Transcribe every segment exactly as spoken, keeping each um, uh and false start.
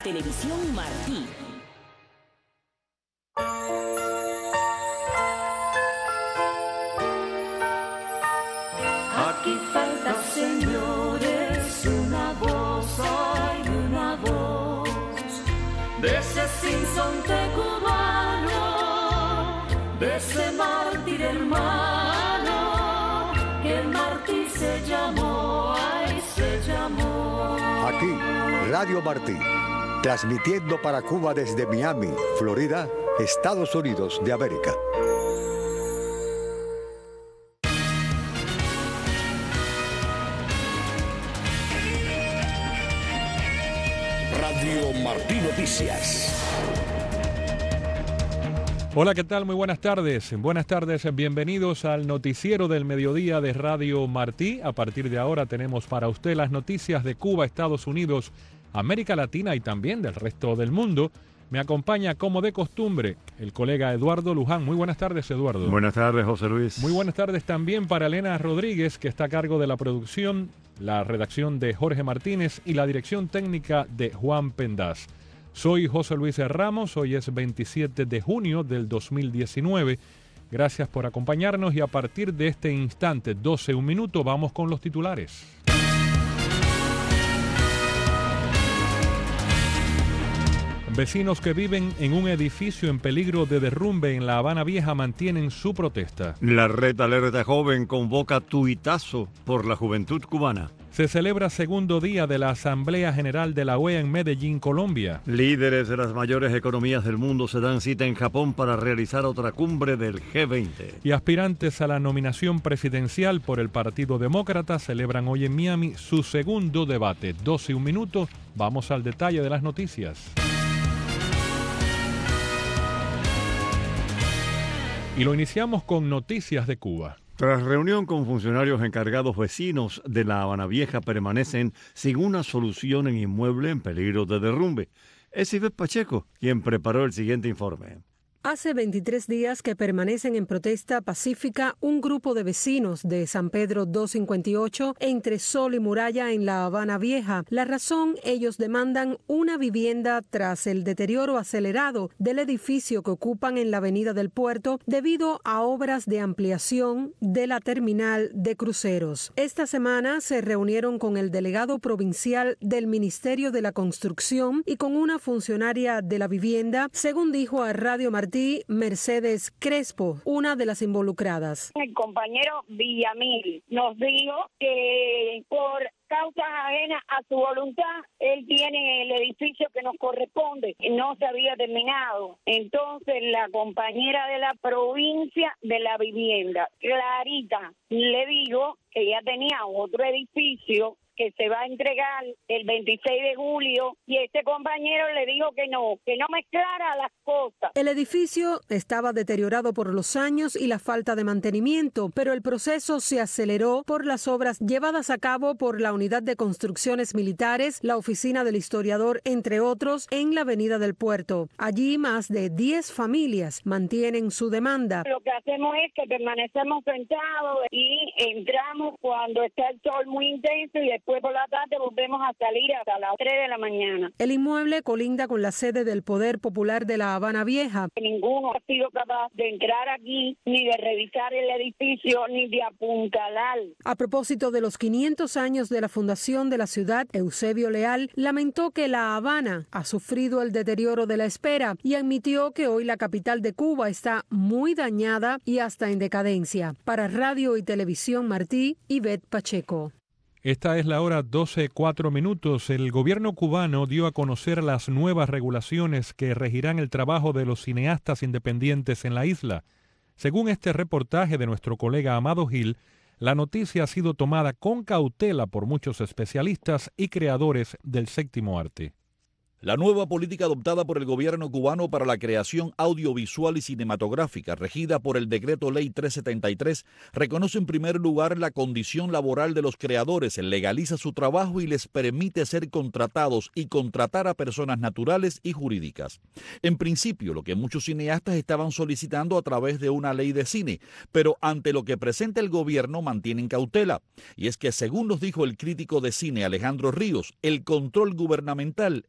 Televisión Martí. Aquí falta, señores, una voz, hay una voz de ese sinsonte cubano, de ese mártir hermano, que el mártir se llamó, ay, se llamó. Aquí, Radio Martí, transmitiendo para Cuba desde Miami, Florida, Estados Unidos de América. Radio Martí Noticias. Hola, ¿qué tal? Muy buenas tardes. Buenas tardes, bienvenidos al noticiero del mediodía de Radio Martí. A partir de ahora tenemos para usted las noticias de Cuba, Estados Unidos, América Latina y también del resto del mundo. Me acompaña, como de costumbre, el colega Eduardo Luján. Muy buenas tardes, Eduardo. Buenas tardes, José Luis. Muy buenas tardes también para Elena Rodríguez, que está a cargo de la producción, la redacción de Jorge Martínez y la dirección técnica de Juan Pendaz. Soy José Luis Ramos, hoy es veintisiete de junio del dos mil diecinueve. Gracias por acompañarnos y a partir de este instante, doce, un minuto, vamos con los titulares. Vecinos que viven en un edificio en peligro de derrumbe en La Habana Vieja mantienen su protesta. La Red Alerta Joven convoca tuitazo por la juventud cubana. Se celebra segundo día de la Asamblea General de la O E A en Medellín, Colombia. Líderes de las mayores economías del mundo se dan cita en Japón para realizar otra cumbre del G veinte. Y aspirantes a la nominación presidencial por el Partido Demócrata celebran hoy en Miami su segundo debate. doce y un minuto, vamos al detalle de las noticias. Y lo iniciamos con noticias de Cuba. Tras reunión con funcionarios encargados, vecinos de La Habana Vieja permanecen sin una solución en inmueble en peligro de derrumbe. Es Ivette Pacheco quien preparó el siguiente informe. Hace veintitrés días que permanecen en protesta pacífica un grupo de vecinos de San Pedro doscientos cincuenta y ocho entre Sol y Muralla en La Habana Vieja. La razón, ellos demandan una vivienda tras el deterioro acelerado del edificio que ocupan en la Avenida del Puerto debido a obras de ampliación de la terminal de cruceros. Esta semana se reunieron con el delegado provincial del Ministerio de la Construcción y con una funcionaria de la vivienda, según dijo a Radio Martí Mercedes Crespo, una de las involucradas. El compañero Villamil nos dijo que por causas ajenas a su voluntad, él tiene el edificio que nos corresponde, no se había terminado. Entonces la compañera de la provincia de la vivienda, Clarita, le dijo que ya tenía otro edificio que se va a entregar el veintiséis de julio y este compañero le dijo que no, que no mezclara las cosas. El edificio estaba deteriorado por los años y la falta de mantenimiento, pero el proceso se aceleró por las obras llevadas a cabo por la Unidad de Construcciones Militares, la Oficina del Historiador, entre otros, en la Avenida del Puerto. Allí más de diez familias mantienen su demanda. Lo que hacemos es que permanecemos sentados y entramos cuando está el sol muy intenso y después por la tarde volvemos a salir hasta las tres de la mañana. El inmueble colinda con la sede del Poder Popular de La Habana Vieja. Ninguno ha sido capaz de entrar aquí, ni de revisar el edificio, ni de apuntalar. A propósito de los quinientos años de la fundación de la ciudad, Eusebio Leal lamentó que La Habana ha sufrido el deterioro de la espera y admitió que hoy la capital de Cuba está muy dañada y hasta en decadencia. Para Radio y Televisión Martí, Ivette Pacheco. Esta es la hora doce, cuatro minutos. El gobierno cubano dio a conocer las nuevas regulaciones que regirán el trabajo de los cineastas independientes en la isla. Según este reportaje de nuestro colega Amado Gil, la noticia ha sido tomada con cautela por muchos especialistas y creadores del séptimo arte. La nueva política adoptada por el gobierno cubano para la creación audiovisual y cinematográfica, regida por el Decreto Ley trescientos setenta y tres, reconoce en primer lugar la condición laboral de los creadores, legaliza su trabajo y les permite ser contratados y contratar a personas naturales y jurídicas. En principio, lo que muchos cineastas estaban solicitando a través de una ley de cine, pero ante lo que presenta el gobierno mantienen cautela. Y es que, según nos dijo el crítico de cine Alejandro Ríos, el control gubernamental está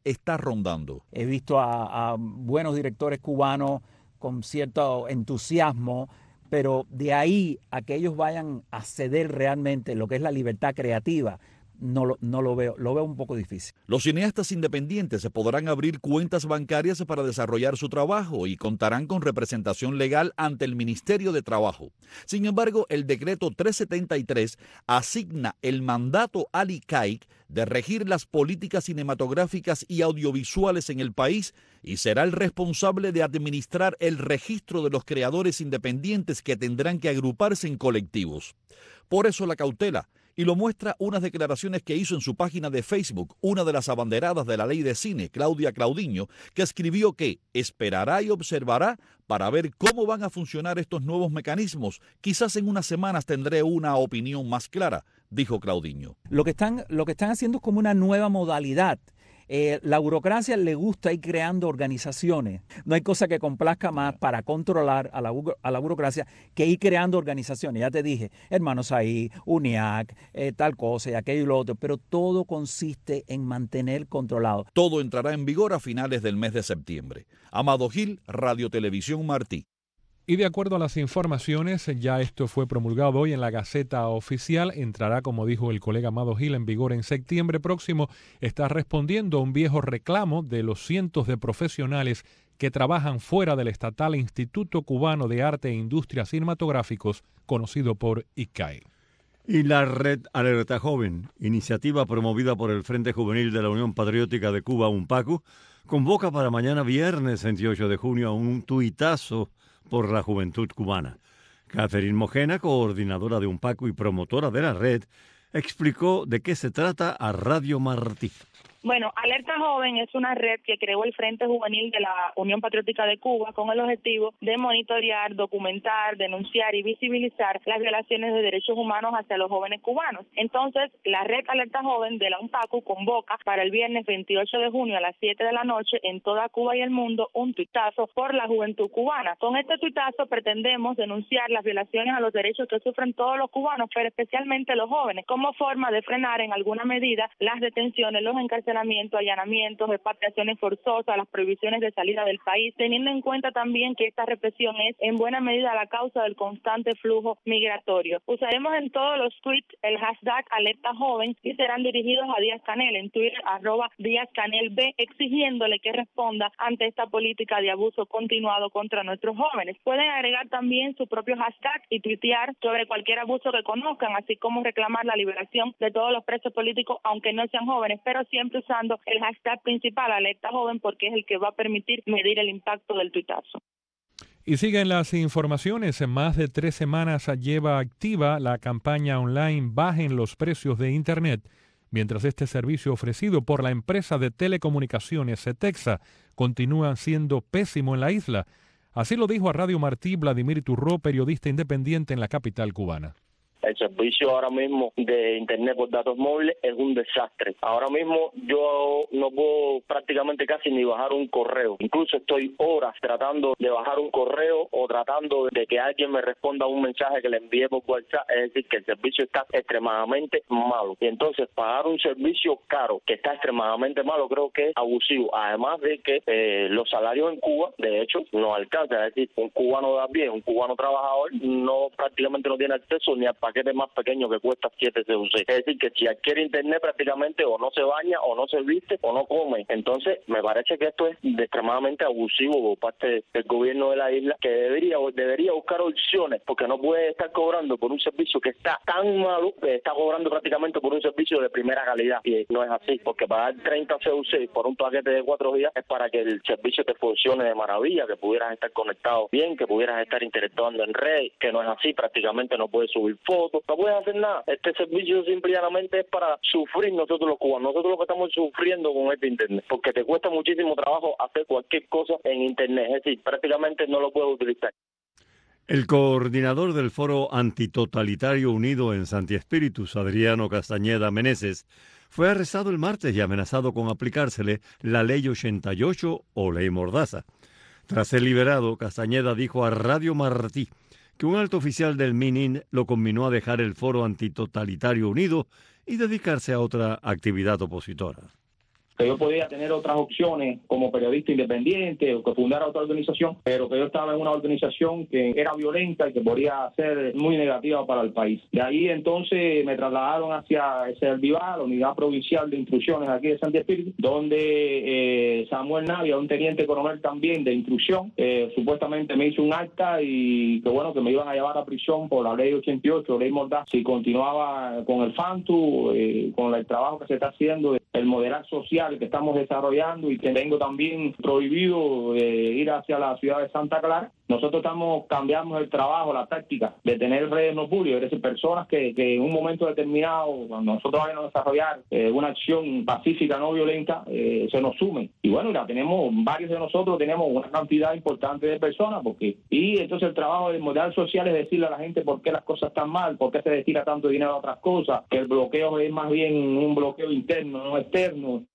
rondando. He visto a, a buenos directores cubanos con cierto entusiasmo, pero de ahí a que ellos vayan a ceder realmente lo que es la libertad creativa, no lo, no lo veo, lo veo un poco difícil. Los cineastas independientes se podrán abrir cuentas bancarias para desarrollar su trabajo y contarán con representación legal ante el Ministerio de Trabajo. Sin embargo, el decreto trescientos setenta y tres asigna el mandato al I C A I C de regir las políticas cinematográficas y audiovisuales en el país y será el responsable de administrar el registro de los creadores independientes que tendrán que agruparse en colectivos. Por eso la cautela, y lo muestra unas declaraciones que hizo en su página de Facebook una de las abanderadas de la ley de cine, Claudia Claudiño, que escribió que esperará y observará para ver cómo van a funcionar estos nuevos mecanismos. Quizás en unas semanas tendré una opinión más clara, dijo Claudiño. Lo que están, lo que están haciendo es como una nueva modalidad. Eh, la burocracia le gusta ir creando organizaciones. No hay cosa que complazca más para controlar a la, a la burocracia que ir creando organizaciones. Ya te dije, Hermanos Ahí, UNIAC, eh, tal cosa y aquello y lo otro, pero todo consiste en mantener controlado. Todo entrará en vigor a finales del mes de septiembre. Amado Gil, Radio Televisión Martí. Y de acuerdo a las informaciones, ya esto fue promulgado hoy en la Gaceta Oficial, entrará, como dijo el colega Amado Gil, en vigor en septiembre próximo. Está respondiendo a un viejo reclamo de los cientos de profesionales que trabajan fuera del estatal Instituto Cubano de Arte e Industrias Cinematográficos, conocido por I C A I. Y la Red Alerta Joven, iniciativa promovida por el Frente Juvenil de la Unión Patriótica de Cuba, UNPACU, convoca para mañana viernes veintiocho de junio a un tuitazo por la juventud cubana. Catherine Mojena, coordinadora de UNPACU y promotora de la red, explicó de qué se trata a Radio Martí. Bueno, Alerta Joven es una red que creó el Frente Juvenil de la Unión Patriótica de Cuba con el objetivo de monitorear, documentar, denunciar y visibilizar las violaciones de derechos humanos hacia los jóvenes cubanos. Entonces, la red Alerta Joven de la UNPACU convoca para el viernes veintiocho de junio a las siete de la noche en toda Cuba y el mundo un tuitazo por la juventud cubana. Con este tuitazo pretendemos denunciar las violaciones a los derechos que sufren todos los cubanos, pero especialmente los jóvenes, como forma de frenar en alguna medida las detenciones, los encarcelamientos, allanamientos, repatriaciones forzosas, las prohibiciones de salida del país, teniendo en cuenta también que esta represión es en buena medida la causa del constante flujo migratorio. Usaremos en todos los tweets el hashtag Alerta Joven y serán dirigidos a Díaz Canel en Twitter, arroba Díaz Canel B, exigiéndole que responda ante esta política de abuso continuado contra nuestros jóvenes. Pueden agregar también su propio hashtag y tuitear sobre cualquier abuso que conozcan, así como reclamar la liberación de todos los presos políticos, aunque no sean jóvenes, pero siempre usando el hashtag principal, Alerta Joven, porque es el que va a permitir medir el impacto del tuitazo. Y siguen las informaciones. En más de tres semanas lleva activa la campaña online Bajen los precios de Internet, mientras este servicio ofrecido por la empresa de telecomunicaciones Cetexa continúa siendo pésimo en la isla. Así lo dijo a Radio Martí Vladimir Turró, periodista independiente en la capital cubana. El servicio ahora mismo de Internet por datos móviles es un desastre. Ahora mismo yo no puedo prácticamente casi ni bajar un correo. Incluso estoy horas tratando de bajar un correo o tratando de que alguien me responda a un mensaje que le envié por WhatsApp. Es decir, que el servicio está extremadamente malo. Y entonces pagar un servicio caro que está extremadamente malo creo que es abusivo. Además de que eh, los salarios en Cuba, de hecho, no alcanzan. Es decir, un cubano de a pie, un cubano trabajador, no prácticamente no tiene acceso ni al paquete más pequeño que cuesta siete C U C. Es decir, que si adquiere internet prácticamente o no se baña, o no se viste, o no come. Entonces, me parece que esto es extremadamente abusivo por parte del gobierno de la isla, que debería debería buscar opciones, porque no puede estar cobrando por un servicio que está tan malo, que está cobrando prácticamente por un servicio de primera calidad. Y no es así, porque pagar treinta C U C por un paquete de cuatro días es para que el servicio te funcione de maravilla, que pudieras estar conectado bien, que pudieras estar interactuando en red, que no es así, prácticamente no puedes subir fotos, no puedes hacer nada. Este servicio simplemente es para sufrir nosotros los cubanos, nosotros lo que estamos sufriendo con este internet, porque te cuesta muchísimo trabajo hacer cualquier cosa en internet, es decir, prácticamente no lo puedes utilizar. El coordinador del Foro Antitotalitario Unido en Santi Espíritus, Adriano Castañeda Meneses, fue arrestado el martes y amenazado con aplicársele la Ley ochenta y ocho o Ley Mordaza. Tras ser liberado, Castañeda dijo a Radio Martí que un alto oficial del Minin lo conminó a dejar el Foro Antitotalitario Unido y dedicarse a otra actividad opositora. que yo podía tener otras opciones como periodista independiente o que fundara otra organización, pero que yo estaba en una organización que era violenta y que podría ser muy negativa para el país. De ahí entonces me trasladaron hacia Servivar, la unidad provincial de instrucciones aquí de Santi Espíritu, donde eh, Samuel Navia, un teniente coronel también de instrucción, eh, supuestamente me hizo un acta y que bueno, que me iban a llevar a prisión por la ley ochenta y ocho, ley Mordaz, si continuaba con el FANTU, eh, con el trabajo que se está haciendo, el moderar social que estamos desarrollando y que tengo también prohibido eh, ir hacia la ciudad de Santa Clara. Nosotros estamos cambiamos el trabajo, la táctica de tener redes no públicas, es decir, personas que, que en un momento determinado, cuando nosotros vayamos a desarrollar eh, una acción pacífica, no violenta, eh, se nos sumen. Y bueno, ya tenemos, varios de nosotros tenemos una cantidad importante de personas, porque y entonces el trabajo del moderar social es decirle a la gente por qué las cosas están mal, por qué se destina tanto dinero a otras cosas, que el bloqueo es más bien un bloqueo interno, no externo.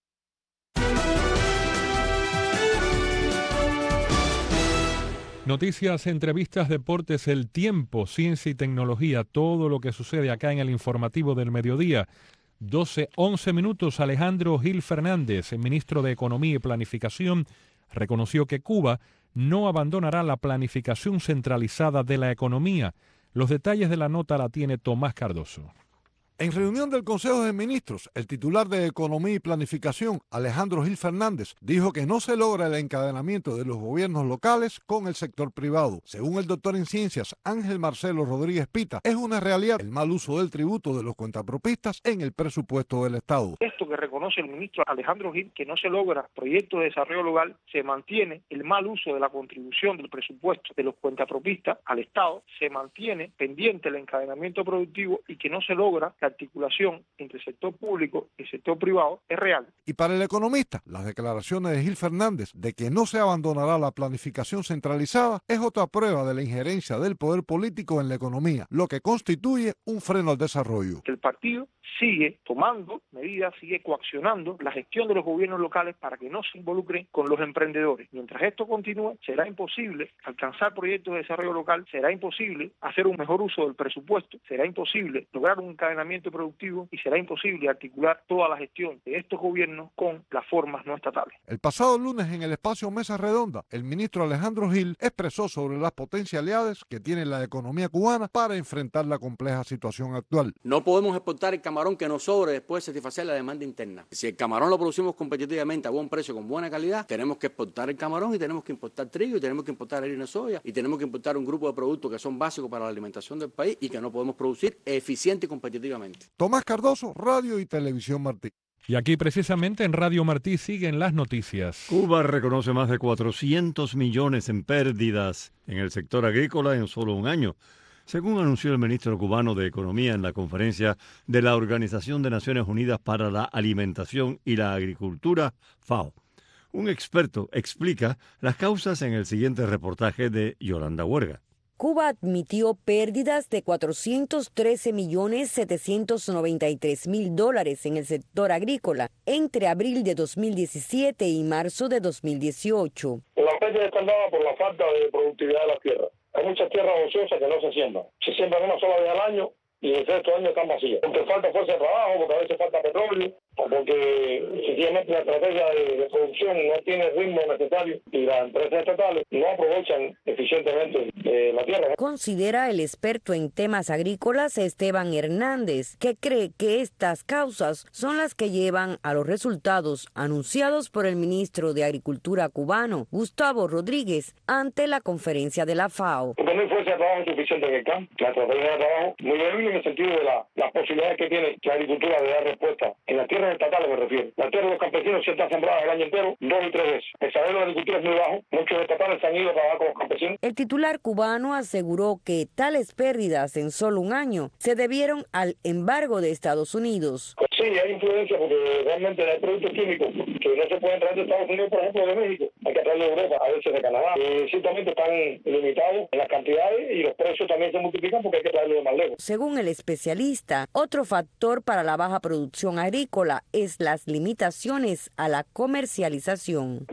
Noticias, entrevistas, deportes, el tiempo, ciencia y tecnología, todo lo que sucede acá en el informativo del mediodía. doce, once minutos. Alejandro Gil Fernández, el ministro de Economía y Planificación, reconoció que Cuba no abandonará la planificación centralizada de la economía. Los detalles de la nota la tiene Tomás Cardoso. En reunión del Consejo de Ministros, el titular de Economía y Planificación, Alejandro Gil Fernández, dijo que no se logra el encadenamiento de los gobiernos locales con el sector privado. Según el doctor en ciencias Ángel Marcelo Rodríguez Pita, es una realidad el mal uso del tributo de los cuentapropistas en el presupuesto del Estado. Esto que reconoce el ministro Alejandro Gil, que no se logra proyecto de desarrollo local, se mantiene el mal uso de la contribución del presupuesto de los cuentapropistas al Estado, se mantiene pendiente el encadenamiento productivo y que no se logra la articulación entre el sector público y el sector privado es real. Y para el economista, las declaraciones de Gil Fernández de que no se abandonará la planificación centralizada es otra prueba de la injerencia del poder político en la economía, lo que constituye un freno al desarrollo. El partido sigue tomando medidas, sigue coaccionando la gestión de los gobiernos locales para que no se involucren con los emprendedores. Mientras esto continúe, será imposible alcanzar proyectos de desarrollo local, será imposible hacer un mejor uso del presupuesto, será imposible lograr un encadenamiento productivo y será imposible articular toda la gestión de estos gobiernos con las formas no estatales. El pasado lunes en el espacio Mesa Redonda, el ministro Alejandro Gil expresó sobre las potencialidades que tiene la economía cubana para enfrentar la compleja situación actual. No podemos exportar el camarón que nos sobre después de satisfacer la demanda interna. Si el camarón lo producimos competitivamente a buen precio, con buena calidad, tenemos que exportar el camarón y tenemos que importar trigo y tenemos que importar harina de soya y tenemos que importar un grupo de productos que son básicos para la alimentación del país y que no podemos producir eficiente y competitivamente. Tomás Cardoso, Radio y Televisión Martí. Y aquí precisamente en Radio Martí siguen las noticias. Cuba reconoce más de cuatrocientos millones en pérdidas en el sector agrícola en solo un año, según anunció el ministro cubano de Economía en la conferencia de la Organización de Naciones Unidas para la Alimentación y la Agricultura, FAO. Un experto explica las causas en el siguiente reportaje de Yolanda Huerga. Cuba admitió pérdidas de cuatrocientos trece millones setecientos noventa y tres mil dólares en el sector agrícola entre abril de dos mil diecisiete y marzo de dos mil dieciocho. La pérdida está dada por la falta de productividad de la tierra. Hay muchas tierras ociosas que no se siembran. Se siembran una sola vez al año y el resto del año están vacías. Porque falta fuerza de trabajo, porque a veces falta petróleo, o porque sencillamente la estrategia de, de producción no tiene el ritmo necesario y las empresas estatales no aprovechan eficientemente eh, la tierra. Considera el experto en temas agrícolas Esteban Hernández, que cree que estas causas son las que llevan a los resultados anunciados por el ministro de Agricultura cubano, Gustavo Rodríguez, ante la conferencia de la FAO. Porque no hay fuerza de trabajo suficiente en el campo. La estrategia de trabajo muy débil en el sentido de la, las posibilidades que tiene la agricultura de dar respuesta. En las tierras estatales me refiero. La tierra de los campesinos se está sembrada el año entero dos y tres veces. El salario de la agricultura es muy bajo. Muchos estatales se han ido a trabajar con los campesinos. El titular cubano aseguró que tales pérdidas en solo un año se debieron al embargo de Estados Unidos. Sí, hay influencia porque realmente hay productos químicos que no se pueden traer de Estados Unidos, por ejemplo, de México. Hay que traerlo de Europa, a veces de Canadá. Eh, ciertamente están limitados en las cantidades y los precios también se multiplican porque hay que traerlo de más lejos. Según el especialista, otro factor para la baja producción agrícola es las limitaciones a la comercialización. Eh, si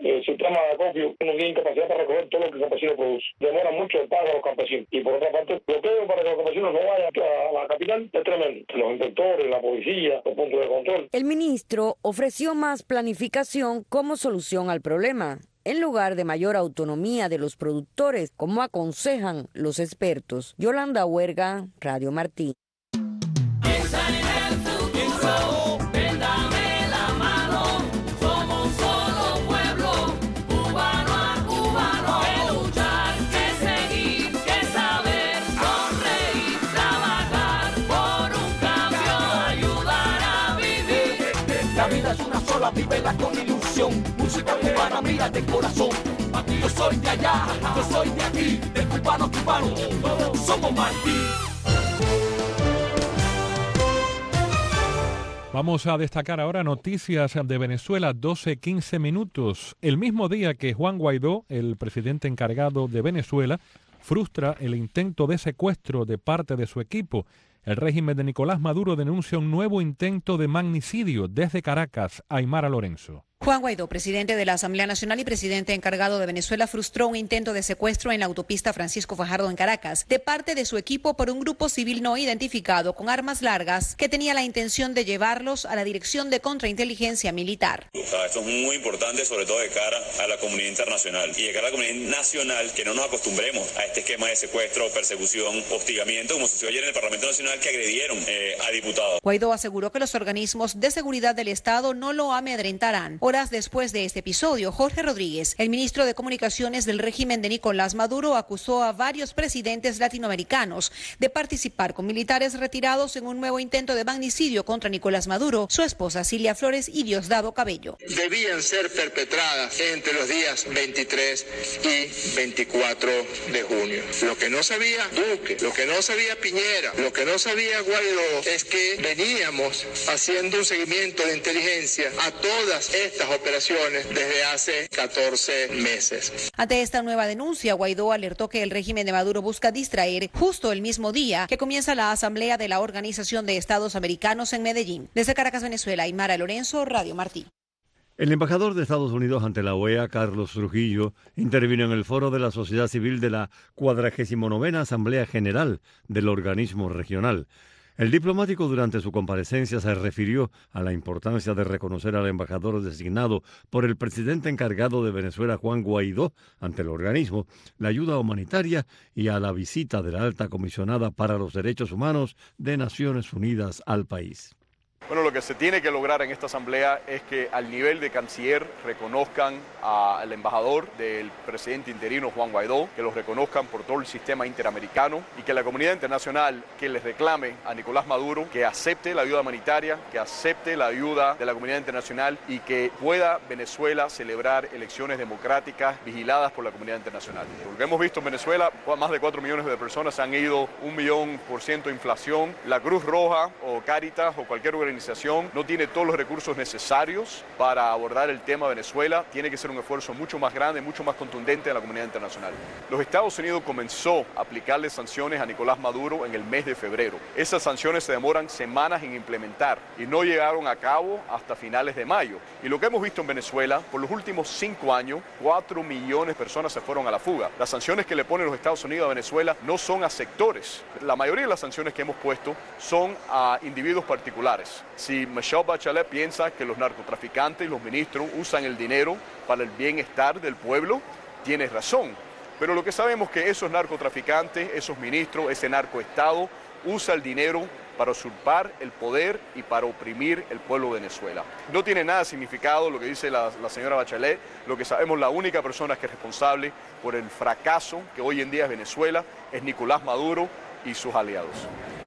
tema de acopio no tiene capacidad para recoger todo lo que el campesino produce. Demora mucho el pago a los campesinos. Y por otra parte, el bloqueo para que los campesinos no vayan a la capital es tremendo. Los inspectores, la policía, los puntos de control. El ministro ofreció más planificación como solución al problema, en lugar de mayor autonomía de los productores, como aconsejan los expertos. Yolanda Huerga, Radio Martí. Vívela con ilusión, música cubana, mira de corazón. Aquí yo soy de allá, yo soy de aquí, de cubano a cubano, todos somos Martí. Vamos a destacar ahora noticias de Venezuela, doce quince minutos. El mismo día que Juan Guaidó, el presidente encargado de Venezuela, frustra el intento de secuestro de parte de su equipo, el régimen de Nicolás Maduro denuncia un nuevo intento de magnicidio. Desde Caracas, Aymara Lorenzo. Juan Guaidó, presidente de la Asamblea Nacional y presidente encargado de Venezuela, frustró un intento de secuestro en la autopista Francisco Fajardo en Caracas de parte de su equipo por un grupo civil no identificado con armas largas que tenía la intención de llevarlos a la Dirección de Contrainteligencia Militar. Esto es muy importante, sobre todo de cara a la comunidad internacional y de cara a la comunidad nacional, que no nos acostumbremos a este esquema de secuestro, persecución, hostigamiento, como sucedió ayer en el Parlamento Nacional, que agredieron eh, a diputados. Guaidó aseguró que los organismos de seguridad del Estado no lo amedrentarán. Horas después de este episodio, Jorge Rodríguez, el ministro de Comunicaciones del régimen de Nicolás Maduro, acusó a varios presidentes latinoamericanos de participar con militares retirados en un nuevo intento de magnicidio contra Nicolás Maduro, su esposa Cilia Flores y Diosdado Cabello. Debían ser perpetradas entre los días veintitrés y veinticuatro de junio. Lo que no sabía Duque, lo que no sabía Piñera, lo que no sabía Guaidó es que veníamos haciendo un seguimiento de inteligencia a todas estas operaciones desde hace catorce meses. Ante esta nueva denuncia, Guaidó alertó que el régimen de Maduro busca distraer justo el mismo día que comienza la asamblea de la Organización de Estados Americanos en Medellín. Desde Caracas, Venezuela, Aymara Lorenzo, Radio Martí. El embajador de Estados Unidos ante la O E A, Carlos Trujillo, intervino en el foro de la sociedad civil de la cuadragésima novena Asamblea General del organismo regional. El diplomático durante su comparecencia se refirió a la importancia de reconocer al embajador designado por el presidente encargado de Venezuela, Juan Guaidó, ante el organismo, la ayuda humanitaria y a la visita de la alta comisionada para los derechos humanos de Naciones Unidas al país. Bueno, lo que se tiene que lograr en esta asamblea es que al nivel de canciller reconozcan al embajador del presidente interino Juan Guaidó, que lo reconozcan por todo el sistema interamericano y que la comunidad internacional que les reclame a Nicolás Maduro que acepte la ayuda humanitaria, que acepte la ayuda de la comunidad internacional y que pueda Venezuela celebrar elecciones democráticas vigiladas por la comunidad internacional. Lo que hemos visto en Venezuela, más de cuatro millones de personas han ido, un millón por ciento de inflación. La Cruz Roja o Cáritas o cualquier organización no tiene todos los recursos necesarios para abordar el tema de Venezuela. Tiene que ser un esfuerzo mucho más grande, mucho más contundente de la comunidad internacional. Los Estados Unidos comenzó a aplicarle sanciones a Nicolás Maduro en el mes de febrero. Esas sanciones se demoran semanas en implementar y no llegaron a cabo hasta finales de mayo. Y lo que hemos visto en Venezuela, por los últimos cinco años, cuatro millones de personas se fueron a la fuga. Las sanciones que le ponen los Estados Unidos a Venezuela no son a sectores. La mayoría de las sanciones que hemos puesto son a individuos particulares. Si Michelle Bachelet piensa que los narcotraficantes y los ministros usan el dinero para el bienestar del pueblo, tiene razón. Pero lo que sabemos es que esos narcotraficantes, esos ministros, ese narcoestado, usa el dinero para usurpar el poder y para oprimir el pueblo de Venezuela. No tiene nada de significado lo que dice la, la señora Bachelet. Lo que sabemos, la única persona que es responsable por el fracaso que hoy en día es Venezuela es Nicolás Maduro y sus aliados.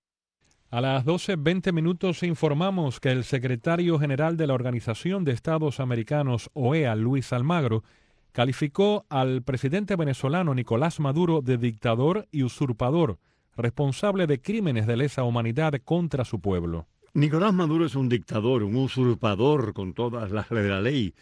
A las doce veinte minutos informamos que el secretario general de la Organización de Estados Americanos, O E A, Luis Almagro, calificó al presidente venezolano Nicolás Maduro de dictador y usurpador, responsable de crímenes de lesa humanidad contra su pueblo. Nicolás Maduro es un dictador, un usurpador con todas las de la ley.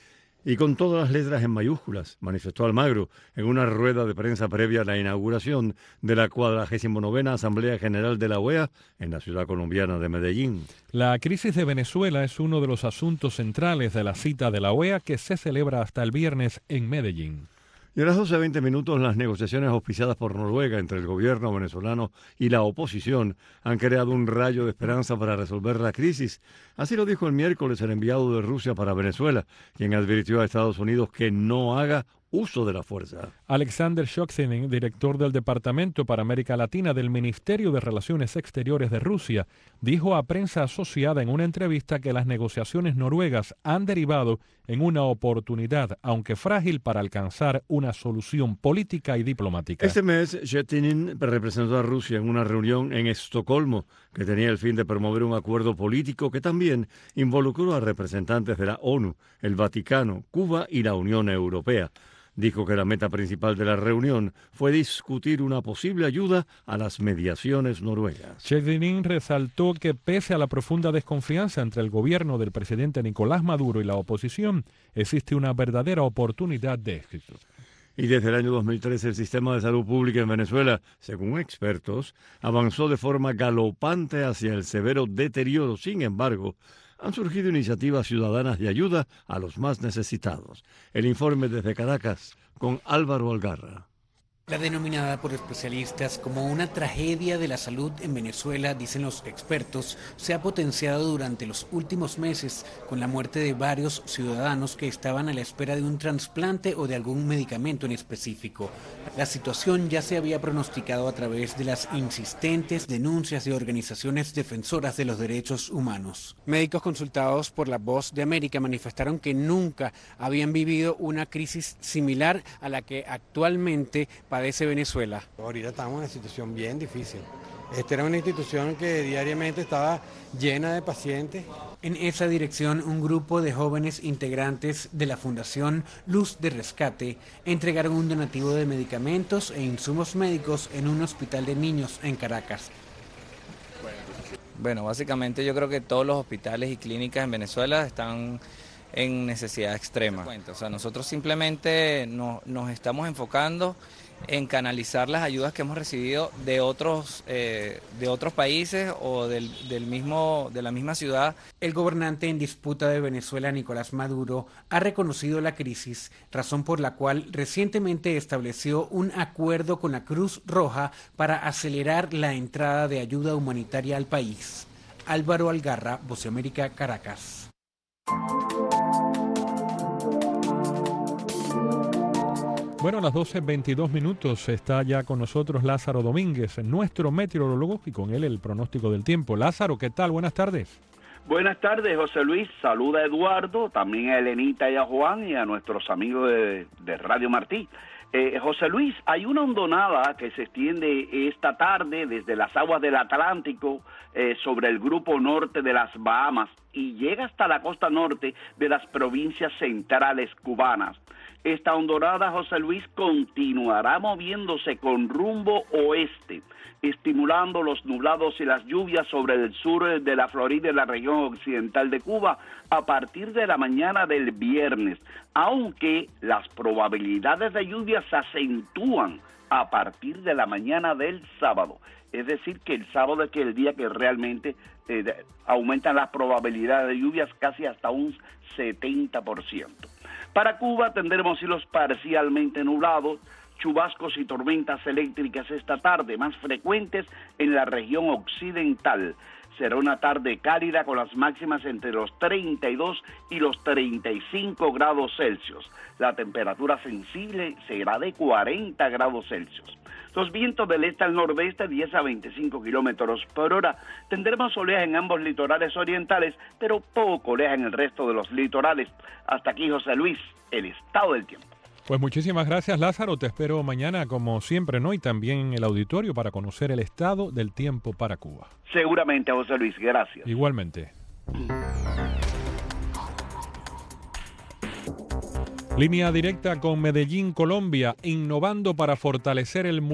y con todas las letras en mayúsculas, manifestó Almagro en una rueda de prensa previa a la inauguración de la cuadragésima novena Asamblea General de la O E A en la ciudad colombiana de Medellín. La crisis de Venezuela es uno de los asuntos centrales de la cita de la O E A que se celebra hasta el viernes en Medellín. Y a las doce veinte minutos, las negociaciones auspiciadas por Noruega entre el gobierno venezolano y la oposición han creado un rayo de esperanza para resolver la crisis. Así lo dijo el miércoles el enviado de Rusia para Venezuela, quien advirtió a Estados Unidos que no haga uso de la fuerza. Alexander Shoksinin, director del Departamento para América Latina del Ministerio de Relaciones Exteriores de Rusia, dijo a prensa asociada en una entrevista que las negociaciones noruegas han derivado en una oportunidad, aunque frágil, para alcanzar una solución política y diplomática. Este mes, Shoksinin representó a Rusia en una reunión en Estocolmo que tenía el fin de promover un acuerdo político que también involucró a representantes de la ONU, el Vaticano, Cuba y la Unión Europea. Dijo que la meta principal de la reunión fue discutir una posible ayuda a las mediaciones noruegas. Shoksinin resaltó que pese a la profunda desconfianza entre el gobierno del presidente Nicolás Maduro y la oposición, existe una verdadera oportunidad de éxito. Y desde el año dos mil trece el sistema de salud pública en Venezuela, según expertos, avanzó de forma galopante hacia el severo deterioro. Sin embargo, han surgido iniciativas ciudadanas de ayuda a los más necesitados. El informe desde Caracas con Álvaro Algarra. La denominada por especialistas como una tragedia de la salud en Venezuela, dicen los expertos, se ha potenciado durante los últimos meses con la muerte de varios ciudadanos que estaban a la espera de un trasplante o de algún medicamento en específico. La situación ya se había pronosticado a través de las insistentes denuncias de organizaciones defensoras de los derechos humanos. Médicos consultados por La Voz de América manifestaron que nunca habían vivido una crisis similar a la que actualmente padece Venezuela. Ahorita estamos en una situación bien difícil. Esta era una institución que diariamente estaba llena de pacientes. En esa dirección, un grupo de jóvenes integrantes de la Fundación Luz de Rescate entregaron un donativo de medicamentos e insumos médicos en un hospital de niños en Caracas. Bueno, básicamente yo creo que todos los hospitales y clínicas en Venezuela están en necesidad extrema. O sea, nosotros simplemente no, nos estamos enfocando en canalizar las ayudas que hemos recibido de otros eh, de otros países o del, del mismo de la misma ciudad. El gobernante en disputa de Venezuela, Nicolás Maduro, ha reconocido la crisis, razón por la cual recientemente estableció un acuerdo con la Cruz Roja para acelerar la entrada de ayuda humanitaria al país. Álvaro Algarra, Voz de América, Caracas. Bueno, a las doce veintidós minutos está ya con nosotros Lázaro Domínguez, nuestro meteorólogo, y con él el pronóstico del tiempo. Lázaro, ¿qué tal? Buenas tardes. Buenas tardes, José Luis. Saluda a Eduardo, también a Elenita y a Juan y a nuestros amigos de, de Radio Martí. Eh, José Luis, hay una hondonada que se extiende esta tarde desde las aguas del Atlántico eh, sobre el grupo norte de las Bahamas y llega hasta la costa norte de las provincias centrales cubanas. Esta hondonada, José Luis, continuará moviéndose con rumbo oeste, estimulando los nublados y las lluvias sobre el sur de la Florida y la región occidental de Cuba a partir de la mañana del viernes, aunque las probabilidades de lluvia se acentúan a partir de la mañana del sábado. Es decir, que el sábado es que el día que realmente eh, aumentan las probabilidades de lluvias casi hasta un setenta por ciento. Para Cuba tendremos cielos parcialmente nublados, chubascos y tormentas eléctricas esta tarde, más frecuentes en la región occidental. Será una tarde cálida con las máximas entre los treinta y dos y los treinta y cinco grados Celsius. La temperatura sensible será de cuarenta grados Celsius. Los vientos del este al nordeste, diez a veinticinco kilómetros por hora. Tendremos oleaje en ambos litorales orientales, pero poco oleaje en el resto de los litorales. Hasta aquí, José Luis, el estado del tiempo. Pues muchísimas gracias, Lázaro. Te espero mañana, como siempre, ¿no? Y también en el auditorio para conocer el estado del tiempo para Cuba. Seguramente, José Luis. Gracias. Igualmente. Línea directa con Medellín, Colombia, innovando para fortalecer el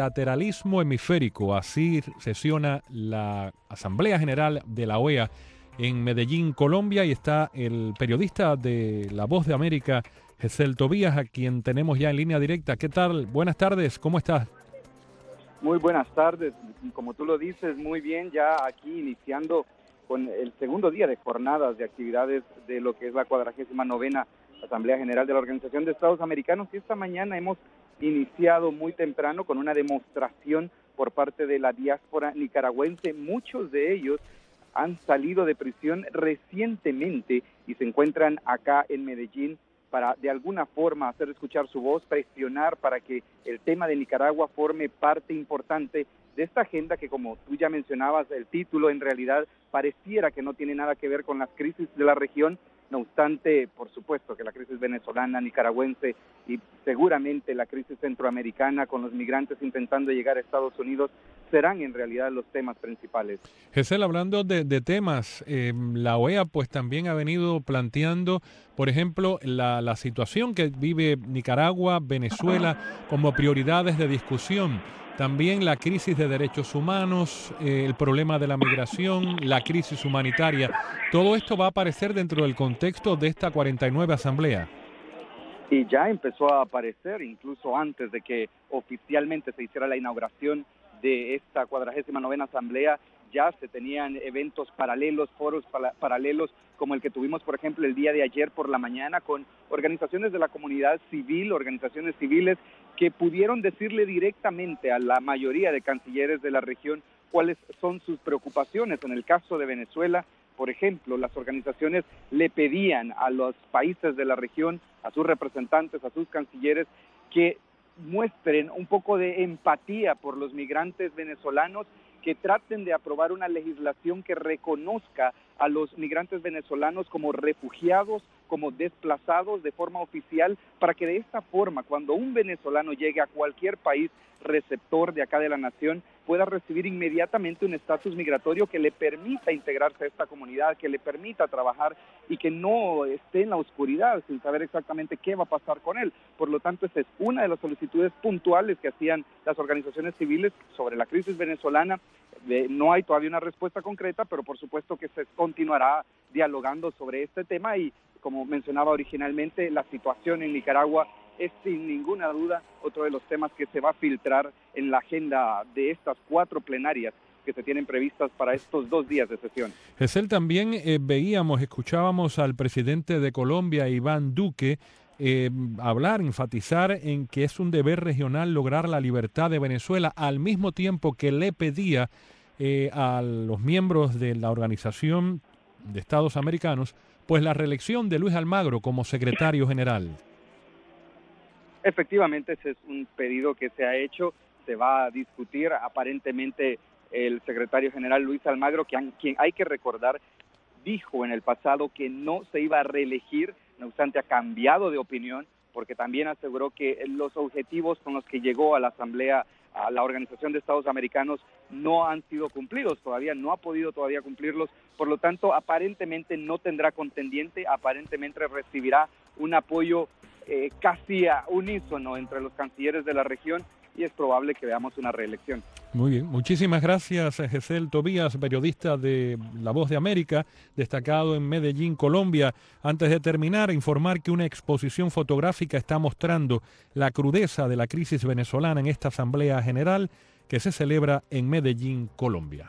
multilateralismo hemisférico. Así sesiona la Asamblea General de la O E A en Medellín, Colombia, y está el periodista de La Voz de América, Gesell Tobías, a quien tenemos ya en línea directa. ¿Qué tal? Buenas tardes, ¿cómo estás? Muy buenas tardes, como tú lo dices, muy bien, ya aquí iniciando con el segundo día de jornadas de actividades de lo que es la cuadragésima novena Asamblea General de la Organización de Estados Americanos, y esta mañana hemos iniciado muy temprano con una demostración por parte de la diáspora nicaragüense. Muchos de ellos han salido de prisión recientemente y se encuentran acá en Medellín para de alguna forma hacer escuchar su voz, presionar para que el tema de Nicaragua forme parte importante de esta agenda que, como tú ya mencionabas, el título en realidad pareciera que no tiene nada que ver con las crisis de la región. No obstante, por supuesto que la crisis venezolana, nicaragüense y seguramente la crisis centroamericana con los migrantes intentando llegar a Estados Unidos serán en realidad los temas principales. Gesell, hablando de, de temas, eh, la O E A pues también ha venido planteando, por ejemplo, la, la situación que vive Nicaragua, Venezuela, como prioridades de discusión. También la crisis de derechos humanos, eh, el problema de la migración, la crisis humanitaria. Todo esto va a aparecer dentro del contexto de esta cuarenta y nueve Asamblea. Y ya empezó a aparecer, incluso antes de que oficialmente se hiciera la inauguración de esta cuadragésima novena Asamblea, ya se tenían eventos paralelos, foros para, paralelos, como el que tuvimos, por ejemplo, el día de ayer por la mañana, con organizaciones de la comunidad civil, organizaciones civiles, que pudieron decirle directamente a la mayoría de cancilleres de la región cuáles son sus preocupaciones. En el caso de Venezuela, por ejemplo, las organizaciones le pedían a los países de la región, a sus representantes, a sus cancilleres, que muestren un poco de empatía por los migrantes venezolanos, que traten de aprobar una legislación que reconozca a los migrantes venezolanos como refugiados, como desplazados de forma oficial, para que de esta forma, cuando un venezolano llegue a cualquier país receptor de acá de la nación, pueda recibir inmediatamente un estatus migratorio que le permita integrarse a esta comunidad, que le permita trabajar y que no esté en la oscuridad sin saber exactamente qué va a pasar con él. Por lo tanto, esta es una de las solicitudes puntuales que hacían las organizaciones civiles sobre la crisis venezolana. Eh, no hay todavía una respuesta concreta, pero por supuesto que se continuará dialogando sobre este tema y, como mencionaba originalmente, la situación en Nicaragua es sin ninguna duda otro de los temas que se va a filtrar en la agenda de estas cuatro plenarias que se tienen previstas para estos dos días de sesión. Gesell, también eh, veíamos, escuchábamos al presidente de Colombia, Iván Duque, eh, hablar, enfatizar en que es un deber regional lograr la libertad de Venezuela, al mismo tiempo que le pedía eh, a los miembros de la Organización de Estados Americanos pues la reelección de Luis Almagro como secretario general. Efectivamente, ese es un pedido que se ha hecho, se va a discutir. Aparentemente el secretario general Luis Almagro, que, quien hay que recordar, dijo en el pasado que no se iba a reelegir, no obstante ha cambiado de opinión, porque también aseguró que los objetivos con los que llegó a la Asamblea, a la Organización de Estados Americanos, no han sido cumplidos todavía, no ha podido todavía cumplirlos. Por lo tanto, aparentemente no tendrá contendiente, aparentemente recibirá un apoyo Eh, casi a unísono entre los cancilleres de la región y es probable que veamos una reelección. Muy bien, muchísimas gracias, Gesell Tobías, periodista de La Voz de América, destacado en Medellín, Colombia. Antes de terminar, informar que una exposición fotográfica está mostrando la crudeza de la crisis venezolana en esta Asamblea General que se celebra en Medellín, Colombia.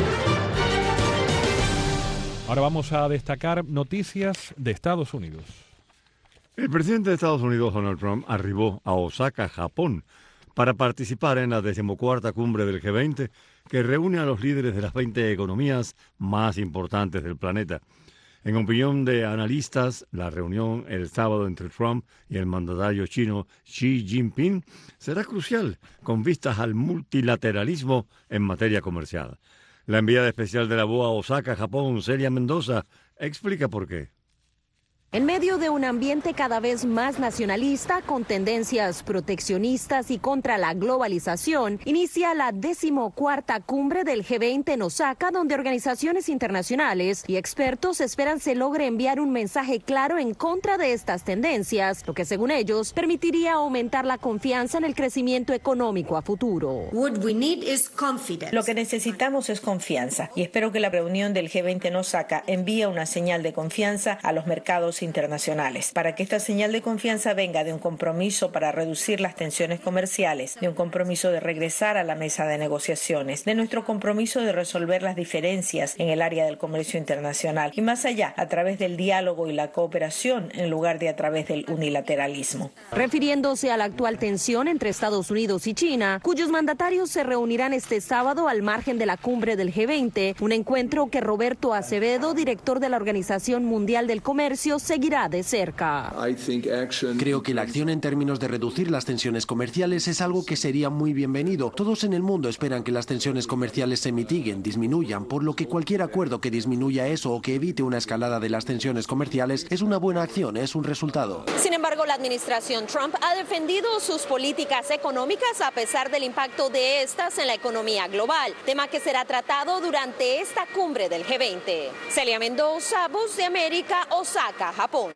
Ahora vamos a destacar noticias de Estados Unidos. El presidente de Estados Unidos, Donald Trump, arribó a Osaka, Japón, para participar en la decimocuarta cumbre del G veinte, que reúne a los líderes de las veinte economías más importantes del planeta. En opinión de analistas, la reunión el sábado entre Trump y el mandatario chino Xi Jinping será crucial con vistas al multilateralismo en materia comercial. La enviada especial de la B O A a Osaka, Japón, Celia Mendoza, explica por qué. En medio de un ambiente cada vez más nacionalista, con tendencias proteccionistas y contra la globalización, inicia la decimocuarta cumbre del G veinte en Osaka, donde organizaciones internacionales y expertos esperan se logre enviar un mensaje claro en contra de estas tendencias, lo que según ellos permitiría aumentar la confianza en el crecimiento económico a futuro. Lo que necesitamos es confianza y espero que la reunión del G veinte en Osaka envíe una señal de confianza a los mercados internacionales, para que esta señal de confianza venga de un compromiso para reducir las tensiones comerciales, de un compromiso de regresar a la mesa de negociaciones, de nuestro compromiso de resolver las diferencias en el área del comercio internacional y más allá, a través del diálogo y la cooperación en lugar de a través del unilateralismo. Refiriéndose a la actual tensión entre Estados Unidos y China, cuyos mandatarios se reunirán este sábado al margen de la cumbre del G veinte, un encuentro que Roberto Acevedo, director de la Organización Mundial del Comercio, seguirá de cerca. Creo que la acción en términos de reducir las tensiones comerciales es algo que sería muy bienvenido. Todos en el mundo esperan que las tensiones comerciales se mitiguen, disminuyan, por lo que cualquier acuerdo que disminuya eso o que evite una escalada de las tensiones comerciales es una buena acción, es un resultado. Sin embargo, la administración Trump ha defendido sus políticas económicas a pesar del impacto de estas en la economía global, tema que será tratado durante esta cumbre del G veinte. Celia Mendoza, Voz de América, Osaka, Japón.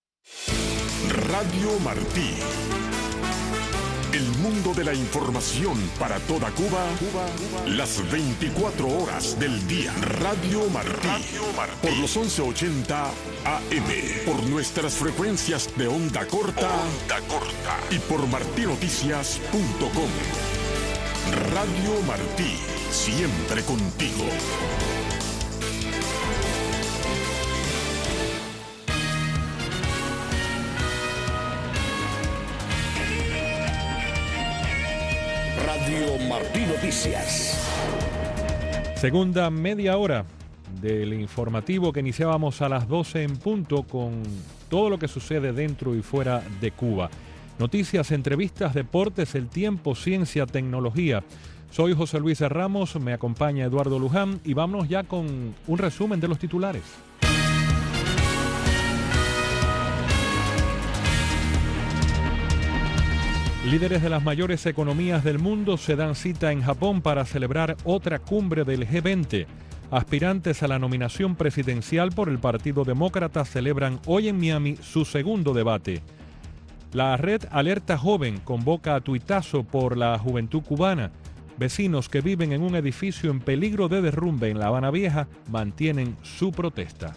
Radio Martí. El mundo de la información para toda Cuba, las veinticuatro horas del día. Radio Martí. Por los once ochenta A M. Por nuestras frecuencias de onda corta. Onda corta. Y por martinoticias punto com. Radio Martí. Siempre contigo. Radio Martí Noticias. Segunda media hora del informativo que iniciábamos a las doce en punto con todo lo que sucede dentro y fuera de Cuba. Noticias, entrevistas, deportes, el tiempo, ciencia, tecnología. Soy José Luis Ramos, me acompaña Eduardo Luján y vámonos ya con un resumen de los titulares. Líderes de las mayores economías del mundo se dan cita en Japón para celebrar otra cumbre del G veinte. Aspirantes a la nominación presidencial por el Partido Demócrata celebran hoy en Miami su segundo debate. La red Alerta Joven convoca a tuitazo por la juventud cubana. Vecinos que viven en un edificio en peligro de derrumbe en La Habana Vieja mantienen su protesta.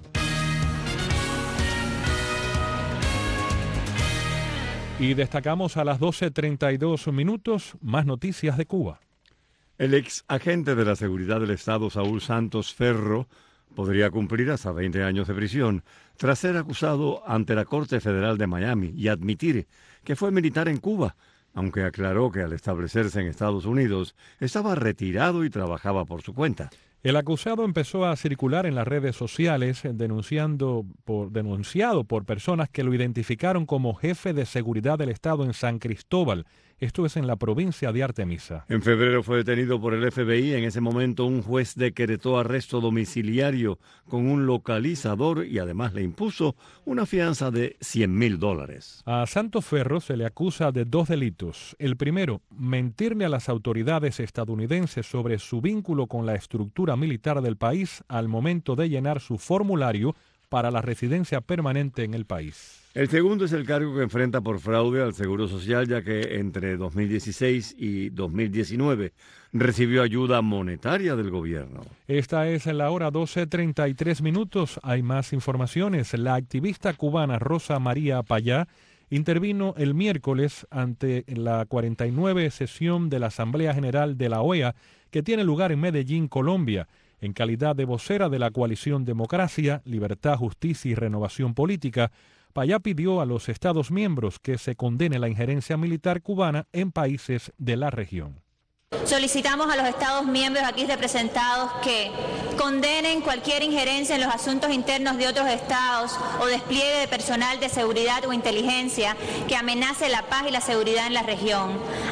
Y destacamos a las doce treinta y dos minutos más noticias de Cuba. El ex agente de la Seguridad del Estado, Saúl Santos Ferro, podría cumplir hasta veinte años de prisión tras ser acusado ante la Corte Federal de Miami y admitir que fue militar en Cuba, aunque aclaró que al establecerse en Estados Unidos estaba retirado y trabajaba por su cuenta. El acusado empezó a circular en las redes sociales denunciando por, denunciado por personas que lo identificaron como jefe de seguridad del Estado en San Cristóbal. Esto es en la provincia de Artemisa. En febrero fue detenido por el F B I. En ese momento un juez decretó arresto domiciliario con un localizador y además le impuso una fianza de cien mil dólares. A Santos Ferro se le acusa de dos delitos. El primero, mentirle a las autoridades estadounidenses sobre su vínculo con la estructura militar del país al momento de llenar su formulario para la residencia permanente en el país. El segundo es el cargo que enfrenta por fraude al Seguro Social, ya que entre dos mil dieciséis y dos mil diecinueve recibió ayuda monetaria del gobierno. Esta es la hora doce treinta y tres minutos. Hay más informaciones. La activista cubana Rosa María Payá intervino el miércoles ante la cuarenta y nueve sesión de la Asamblea General de la O E A que tiene lugar en Medellín, Colombia. En calidad de vocera de la coalición Democracia, Libertad, Justicia y Renovación Política, Payá pidió a los Estados miembros que se condene la injerencia militar cubana en países de la región. Solicitamos a los Estados miembros aquí representados que condenen cualquier injerencia en los asuntos internos de otros estados o despliegue de personal de seguridad o inteligencia que amenace la paz y la seguridad en la región. Hagan un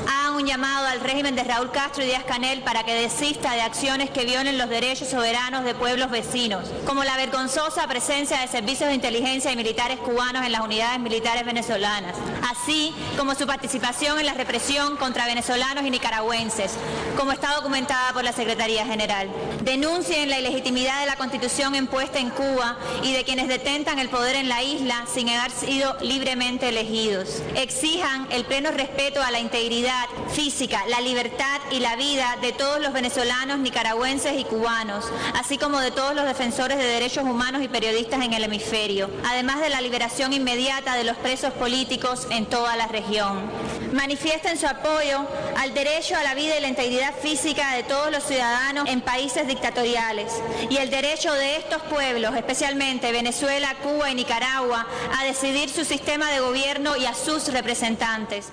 un llamado al régimen de Raúl Castro y Díaz-Canel para que desista de acciones que violen los derechos soberanos de pueblos vecinos, como la vergonzosa presencia de servicios de inteligencia y militares cubanos en las unidades militares venezolanas, así como su participación en la represión contra venezolanos y nicaragüenses, como está documentada por la Secretaría General. Denuncien la ilegitimidad de la Constitución impuesta en Cuba y de quienes detentan el poder en la isla sin haber sido libremente elegidos. Exijan el pleno respeto a la integridad física, la libertad y la vida de todos los venezolanos, nicaragüenses y cubanos, así como de todos los defensores de derechos humanos y periodistas en el hemisferio, además de la liberación inmediata de los presos políticos en toda la región. Manifiesten su apoyo al derecho a la vida y la integridad física de todos los ciudadanos en países dictatoriales y el derecho de estos pueblos, especialmente Venezuela, Cuba y Nicaragua, a decidir su sistema de gobierno y a sus representantes.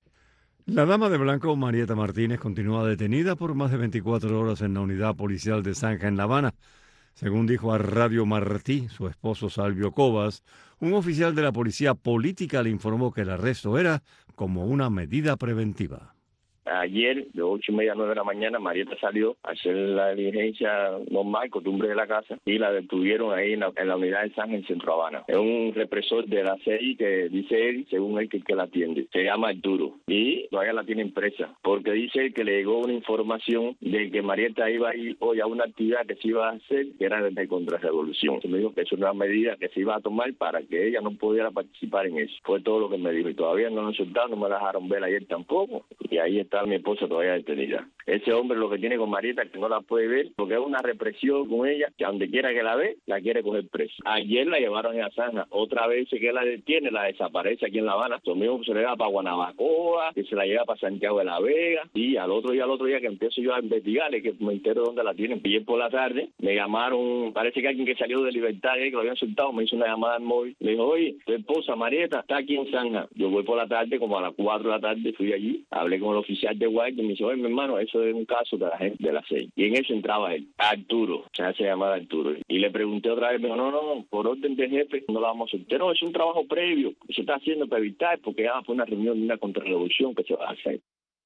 La dama de blanco, Marieta Martínez, continúa detenida por más de veinticuatro horas en la unidad policial de Zanja en La Habana. Según dijo a Radio Martí su esposo Salvio Cobas, un oficial de la policía política le informó que el arresto era como una medida preventiva. Ayer, de ocho y media a nueve de la mañana, Marieta salió a hacer la diligencia normal, costumbre de la casa, y la detuvieron ahí en la, en la unidad de San en Centro Habana. Es un represor de la C I que dice él, según él, que, que la atiende. Se llama Arturo. Y todavía la tiene presa, porque dice él que le llegó una información de que Marieta iba a ir hoy a una actividad que se iba a hacer, que era de contrarrevolución. Se me dijo que eso era una medida que se iba a tomar para que ella no pudiera participar en eso. Fue todo lo que me dijo. Y todavía no lo han soltado, no me la dejaron ver ayer tampoco. Y ahí está mi esposa todavía detenida. Ese hombre lo que tiene con Marieta es que no la puede ver porque es una represión con ella, que a donde quiera que la ve, la quiere coger presa. Ayer la llevaron a Zanja, otra vez que la detiene, la desaparece aquí en La Habana. Lo mismo se le da para Guanabacoa, que se la lleva para Santiago de la Vega, y al otro día, al otro día que empiezo yo a investigarle, que me entero dónde la tienen. Y por la tarde me llamaron, parece que alguien que salió de Libertad, eh, que lo habían soltado, me hizo una llamada al móvil. Le dijo, oye, tu esposa Marieta está aquí en Zanja. Yo voy por la tarde, como a las cuatro de la tarde, fui allí, hablé con el oficial de guardia y me dice, oye, mi hermano, eso es un caso de la gente de la C I. Y en eso entraba él, Arturo, se hace llamar Arturo. Y le pregunté otra vez, me dijo, no, no, por orden de jefe no la vamos a soltar. No, es un trabajo previo que se está haciendo para evitar, porque ya fue una reunión de una contrarrevolución que se va a hacer.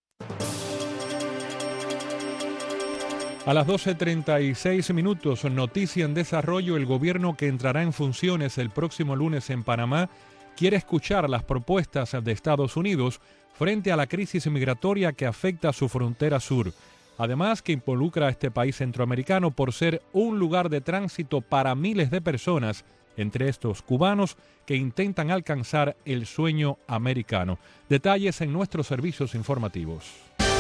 A las doce treinta y seis minutos, noticia en desarrollo, el gobierno que entrará en funciones el próximo lunes en Panamá quiere escuchar las propuestas de Estados Unidos frente a la crisis migratoria que afecta a su frontera sur. Además, que involucra a este país centroamericano por ser un lugar de tránsito para miles de personas, entre estos cubanos que intentan alcanzar el sueño americano. Detalles en nuestros servicios informativos.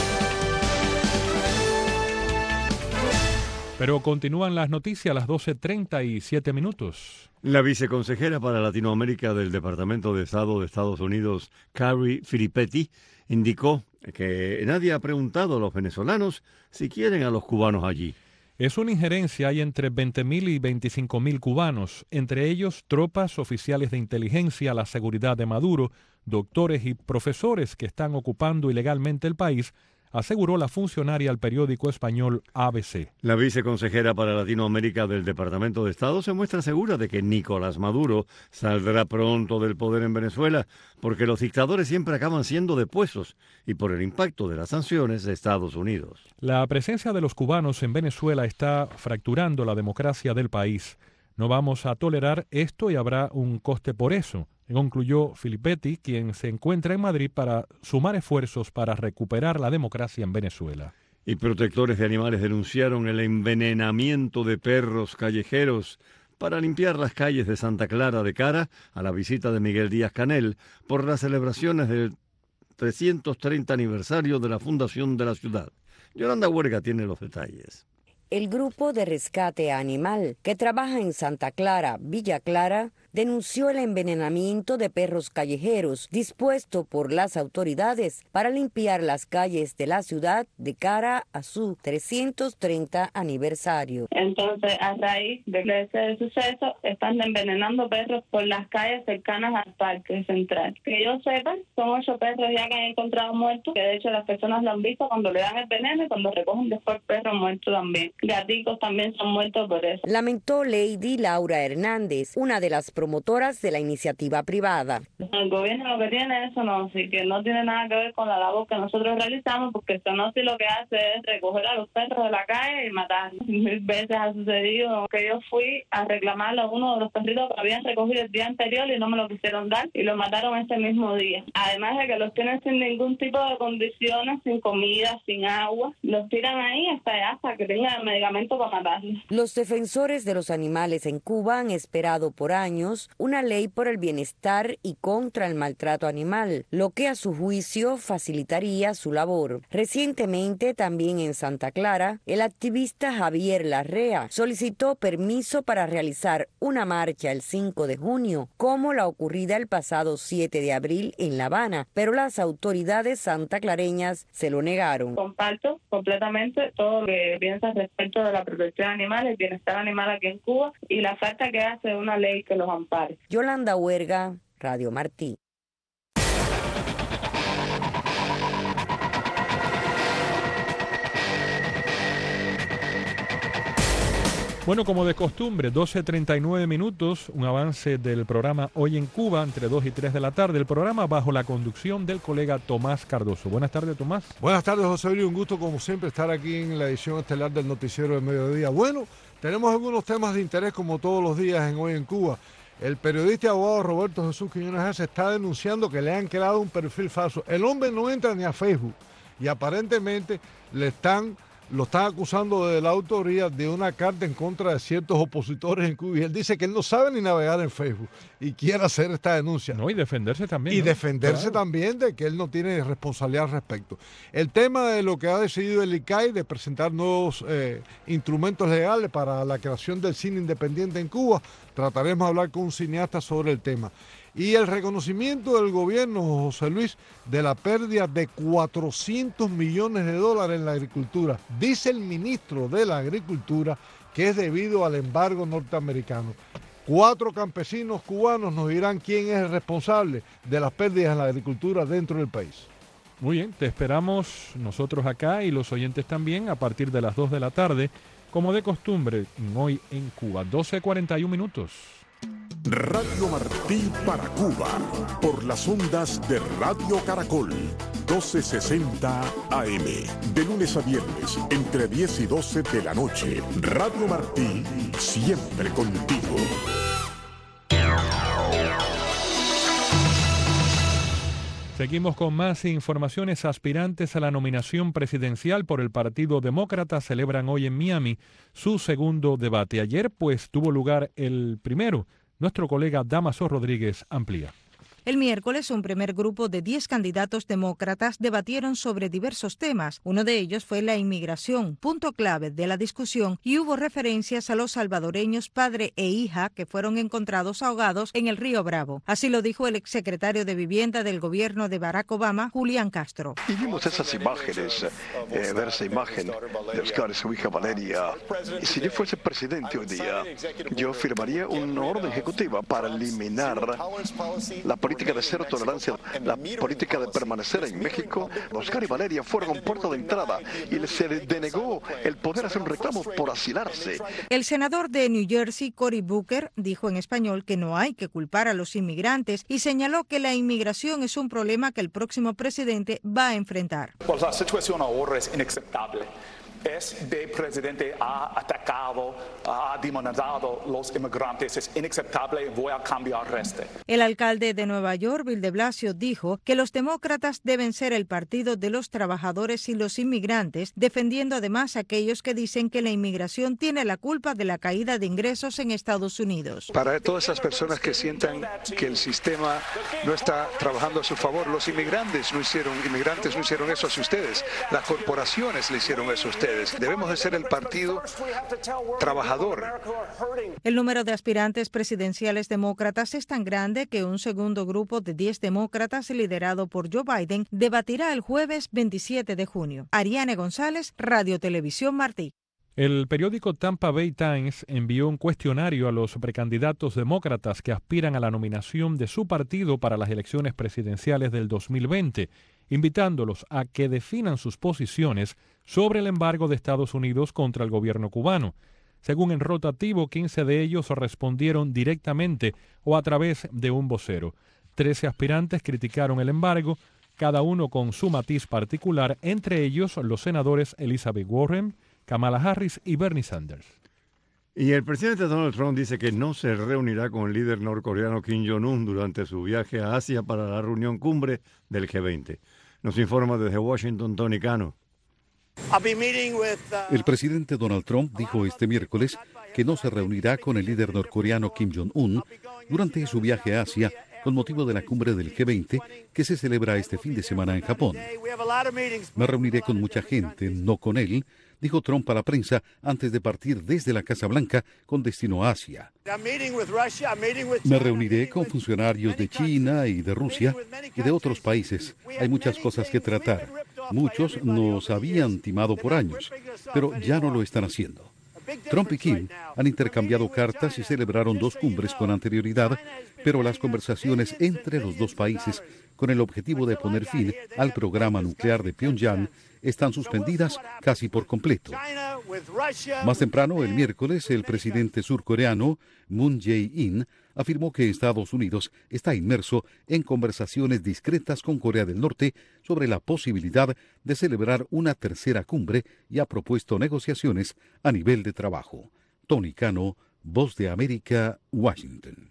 Pero continúan las noticias a las doce treinta y siete minutos. La viceconsejera para Latinoamérica del Departamento de Estado de Estados Unidos, Carrie Filippetti, indicó que nadie ha preguntado a los venezolanos si quieren a los cubanos allí. Es una injerencia, hay entre veinte mil y veinticinco mil cubanos, entre ellos tropas, oficiales de inteligencia, la seguridad de Maduro, doctores y profesores que están ocupando ilegalmente el país, aseguró la funcionaria al periódico español A B C. La viceconsejera para Latinoamérica del Departamento de Estado se muestra segura de que Nicolás Maduro saldrá pronto del poder en Venezuela, porque los dictadores siempre acaban siendo depuestos y por el impacto de las sanciones de Estados Unidos. La presencia de los cubanos en Venezuela está fracturando la democracia del país. No vamos a tolerar esto y habrá un coste por eso, concluyó Filippetti, quien se encuentra en Madrid para sumar esfuerzos para recuperar la democracia en Venezuela. Y protectores de animales denunciaron el envenenamiento de perros callejeros para limpiar las calles de Santa Clara de cara a la visita de Miguel Díaz-Canel por las celebraciones del trescientos treinta aniversario de la fundación de la ciudad. Yolanda Huerga tiene los detalles. El grupo de rescate animal que trabaja en Santa Clara, Villa Clara, denunció el envenenamiento de perros callejeros dispuesto por las autoridades para limpiar las calles de la ciudad de cara a su trescientos treinta aniversario. Entonces, a raíz de ese suceso, están envenenando perros por las calles cercanas al Parque Central. Que yo sepa, son ocho perros ya que han encontrado muertos, que de hecho las personas lo han visto cuando le dan el veneno y cuando recogen después perros muertos también. Gaticos también son muertos por eso. Lamentó Lady Laura Hernández, una de las promotoras de la iniciativa privada. El gobierno lo que tiene es Sonosi, que no tiene nada que ver con la labor que nosotros realizamos, porque Sonosi lo que hace es recoger a los perros de la calle y matarlos. Mil veces ha sucedido que yo fui a reclamarle a uno de los perritos que habían recogido el día anterior y no me lo quisieron dar y lo mataron ese mismo día. Además de que los tienen sin ningún tipo de condiciones, sin comida, sin agua, los tiran ahí hasta allá hasta que tengan el medicamento para matarlos. Los defensores de los animales en Cuba han esperado por años una ley por el bienestar y contra el maltrato animal, lo que a su juicio facilitaría su labor. Recientemente, también en Santa Clara, el activista Javier Larrea solicitó permiso para realizar una marcha el cinco de junio, como la ocurrida el pasado siete de abril en La Habana, pero las autoridades santaclareñas se lo negaron. Comparto completamente todo lo que piensas respecto de la protección animal, el bienestar animal aquí en Cuba y la falta que hace de una ley que los ampare. Yolanda Huerga, Radio Martí. Bueno, como de costumbre, doce treinta y nueve minutos, un avance del programa Hoy en Cuba, entre dos y tres de la tarde. El programa bajo la conducción del colega Tomás Cardoso. Buenas tardes, Tomás. Buenas tardes, José Luis. Un gusto, como siempre, estar aquí en la edición estelar del Noticiero del Mediodía. Bueno, tenemos algunos temas de interés, como todos los días en Hoy en Cuba. El periodista y abogado Roberto Jesús Quiñones Arce está denunciando que le han creado un perfil falso. El hombre no entra ni a Facebook y aparentemente le están... lo están acusando de la autoría de una carta en contra de ciertos opositores en Cuba. Y él dice que él no sabe ni navegar en Facebook y quiere hacer esta denuncia. No, y defenderse también. Y ¿no? defenderse Claro. también de que él no tiene responsabilidad al respecto. El tema de lo que ha decidido el I C A I de presentar nuevos eh, instrumentos legales para la creación del cine independiente en Cuba, trataremos de hablar con un cineasta sobre el tema. Y el reconocimiento del gobierno, José Luis, de la pérdida de cuatrocientos millones de dólares en la agricultura. Dice el ministro de la Agricultura que es debido al embargo norteamericano. Cuatro campesinos cubanos nos dirán quién es el responsable de las pérdidas en la agricultura dentro del país. Muy bien, te esperamos nosotros acá y los oyentes también a partir de las dos de la tarde, como de costumbre, Hoy en Cuba. doce cuarenta y un minutos. Radio Martí para Cuba, por las ondas de Radio Caracol, doce sesenta A M, de lunes a viernes, entre diez y doce de la noche. Radio Martí, siempre contigo. Seguimos con más informaciones. Aspirantes a la nominación presidencial por el Partido Demócrata celebran hoy en Miami su segundo debate. Ayer, pues, tuvo lugar el primero. Nuestro colega Damaso Rodríguez amplía. El miércoles, un primer grupo de diez candidatos demócratas debatieron sobre diversos temas. Uno de ellos fue la inmigración, punto clave de la discusión, y hubo referencias a los salvadoreños padre e hija que fueron encontrados ahogados en el río Bravo. Así lo dijo el exsecretario de Vivienda del gobierno de Barack Obama, Julián Castro. Y vimos esas imágenes, eh, ver esa imagen de Oscar y su hija Valeria. Y si yo fuese presidente hoy día, yo firmaría una orden ejecutiva para eliminar la política de cero tolerancia, la política de permanecer en México. Oscar y Valeria fueron a un puerto de entrada y se les denegó el poder hacer un reclamo por asilarse. El senador de New Jersey, Cory Booker, dijo en español que no hay que culpar a los inmigrantes y señaló que la inmigración es un problema que el próximo presidente va a enfrentar. Pues la situación ahora es inaceptable. Este presidente ha atacado, ha demonizado los inmigrantes. Es inaceptable, voy a cambiar este. El alcalde de Nueva York, Bill de Blasio, dijo que los demócratas deben ser el partido de los trabajadores y los inmigrantes, defendiendo además a aquellos que dicen que la inmigración tiene la culpa de la caída de ingresos en Estados Unidos. Para todas esas personas que sientan que el sistema no está trabajando a su favor, los inmigrantes no hicieron, inmigrantes no hicieron eso hacia ustedes, las corporaciones le hicieron eso a ustedes. Debemos de ser el partido trabajador. El número de aspirantes presidenciales demócratas es tan grande que un segundo grupo de diez demócratas liderado por Joe Biden debatirá el jueves veintisiete de junio. Ariane González, Radio Televisión Martí. El periódico Tampa Bay Times envió un cuestionario a los precandidatos demócratas que aspiran a la nominación de su partido para las elecciones presidenciales del dos mil veinte, invitándolos a que definan sus posiciones sobre el embargo de Estados Unidos contra el gobierno cubano. Según en rotativo, quince de ellos respondieron directamente o a través de un vocero. Trece aspirantes criticaron el embargo, cada uno con su matiz particular, entre ellos los senadores Elizabeth Warren, Kamala Harris y Bernie Sanders. Y el presidente Donald Trump dice que no se reunirá con el líder norcoreano Kim Jong-un durante su viaje a Asia para la reunión cumbre del G veinte. Nos informa desde Washington Tony Cano. El presidente Donald Trump dijo este miércoles que no se reunirá con el líder norcoreano Kim Jong-un durante su viaje a Asia con motivo de la cumbre del G veinte que se celebra este fin de semana en Japón. Me reuniré con mucha gente, no con él, dijo Trump a la prensa antes de partir desde la Casa Blanca con destino a Asia. Me reuniré con funcionarios de China y de Rusia y de otros países. Hay muchas cosas que tratar. Muchos nos habían timado por años, pero ya no lo están haciendo. Trump y Kim han intercambiado cartas y celebraron dos cumbres con anterioridad, pero las conversaciones entre los dos países con el objetivo de poner fin al programa nuclear de Pyongyang están suspendidas casi por completo. Más temprano, el miércoles, el presidente surcoreano Moon Jae-in afirmó que Estados Unidos está inmerso en conversaciones discretas con Corea del Norte sobre la posibilidad de celebrar una tercera cumbre y ha propuesto negociaciones a nivel de trabajo. Tony Cano, Voz de América, Washington.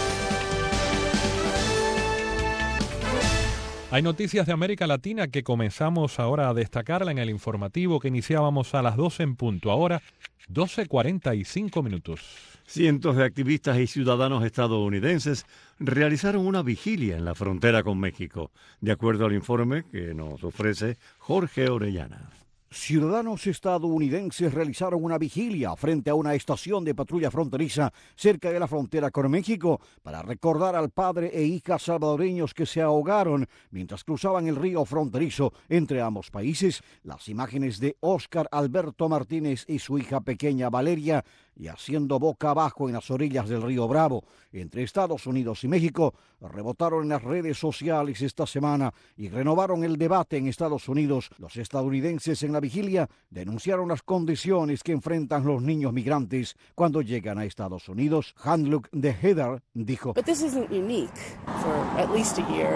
Hay noticias de América Latina que comenzamos ahora a destacarla en el informativo que iniciábamos a las doce en punto. Ahora, doce cuarenta y cinco minutos. Cientos de activistas y ciudadanos estadounidenses realizaron una vigilia en la frontera con México, de acuerdo al informe que nos ofrece Jorge Orellana. Ciudadanos estadounidenses realizaron una vigilia frente a una estación de patrulla fronteriza cerca de la frontera con México para recordar al padre e hija salvadoreños que se ahogaron mientras cruzaban el río fronterizo entre ambos países. Las imágenes de Óscar Alberto Martínez y su hija pequeña Valeria y haciendo boca abajo en las orillas del río Bravo, entre Estados Unidos y México, rebotaron en las redes sociales esta semana y renovaron el debate en Estados Unidos. Los estadounidenses en la vigilia denunciaron las condiciones que enfrentan los niños migrantes cuando llegan a Estados Unidos. Handluck de Heather dijo: But this isn't unique for at least a year.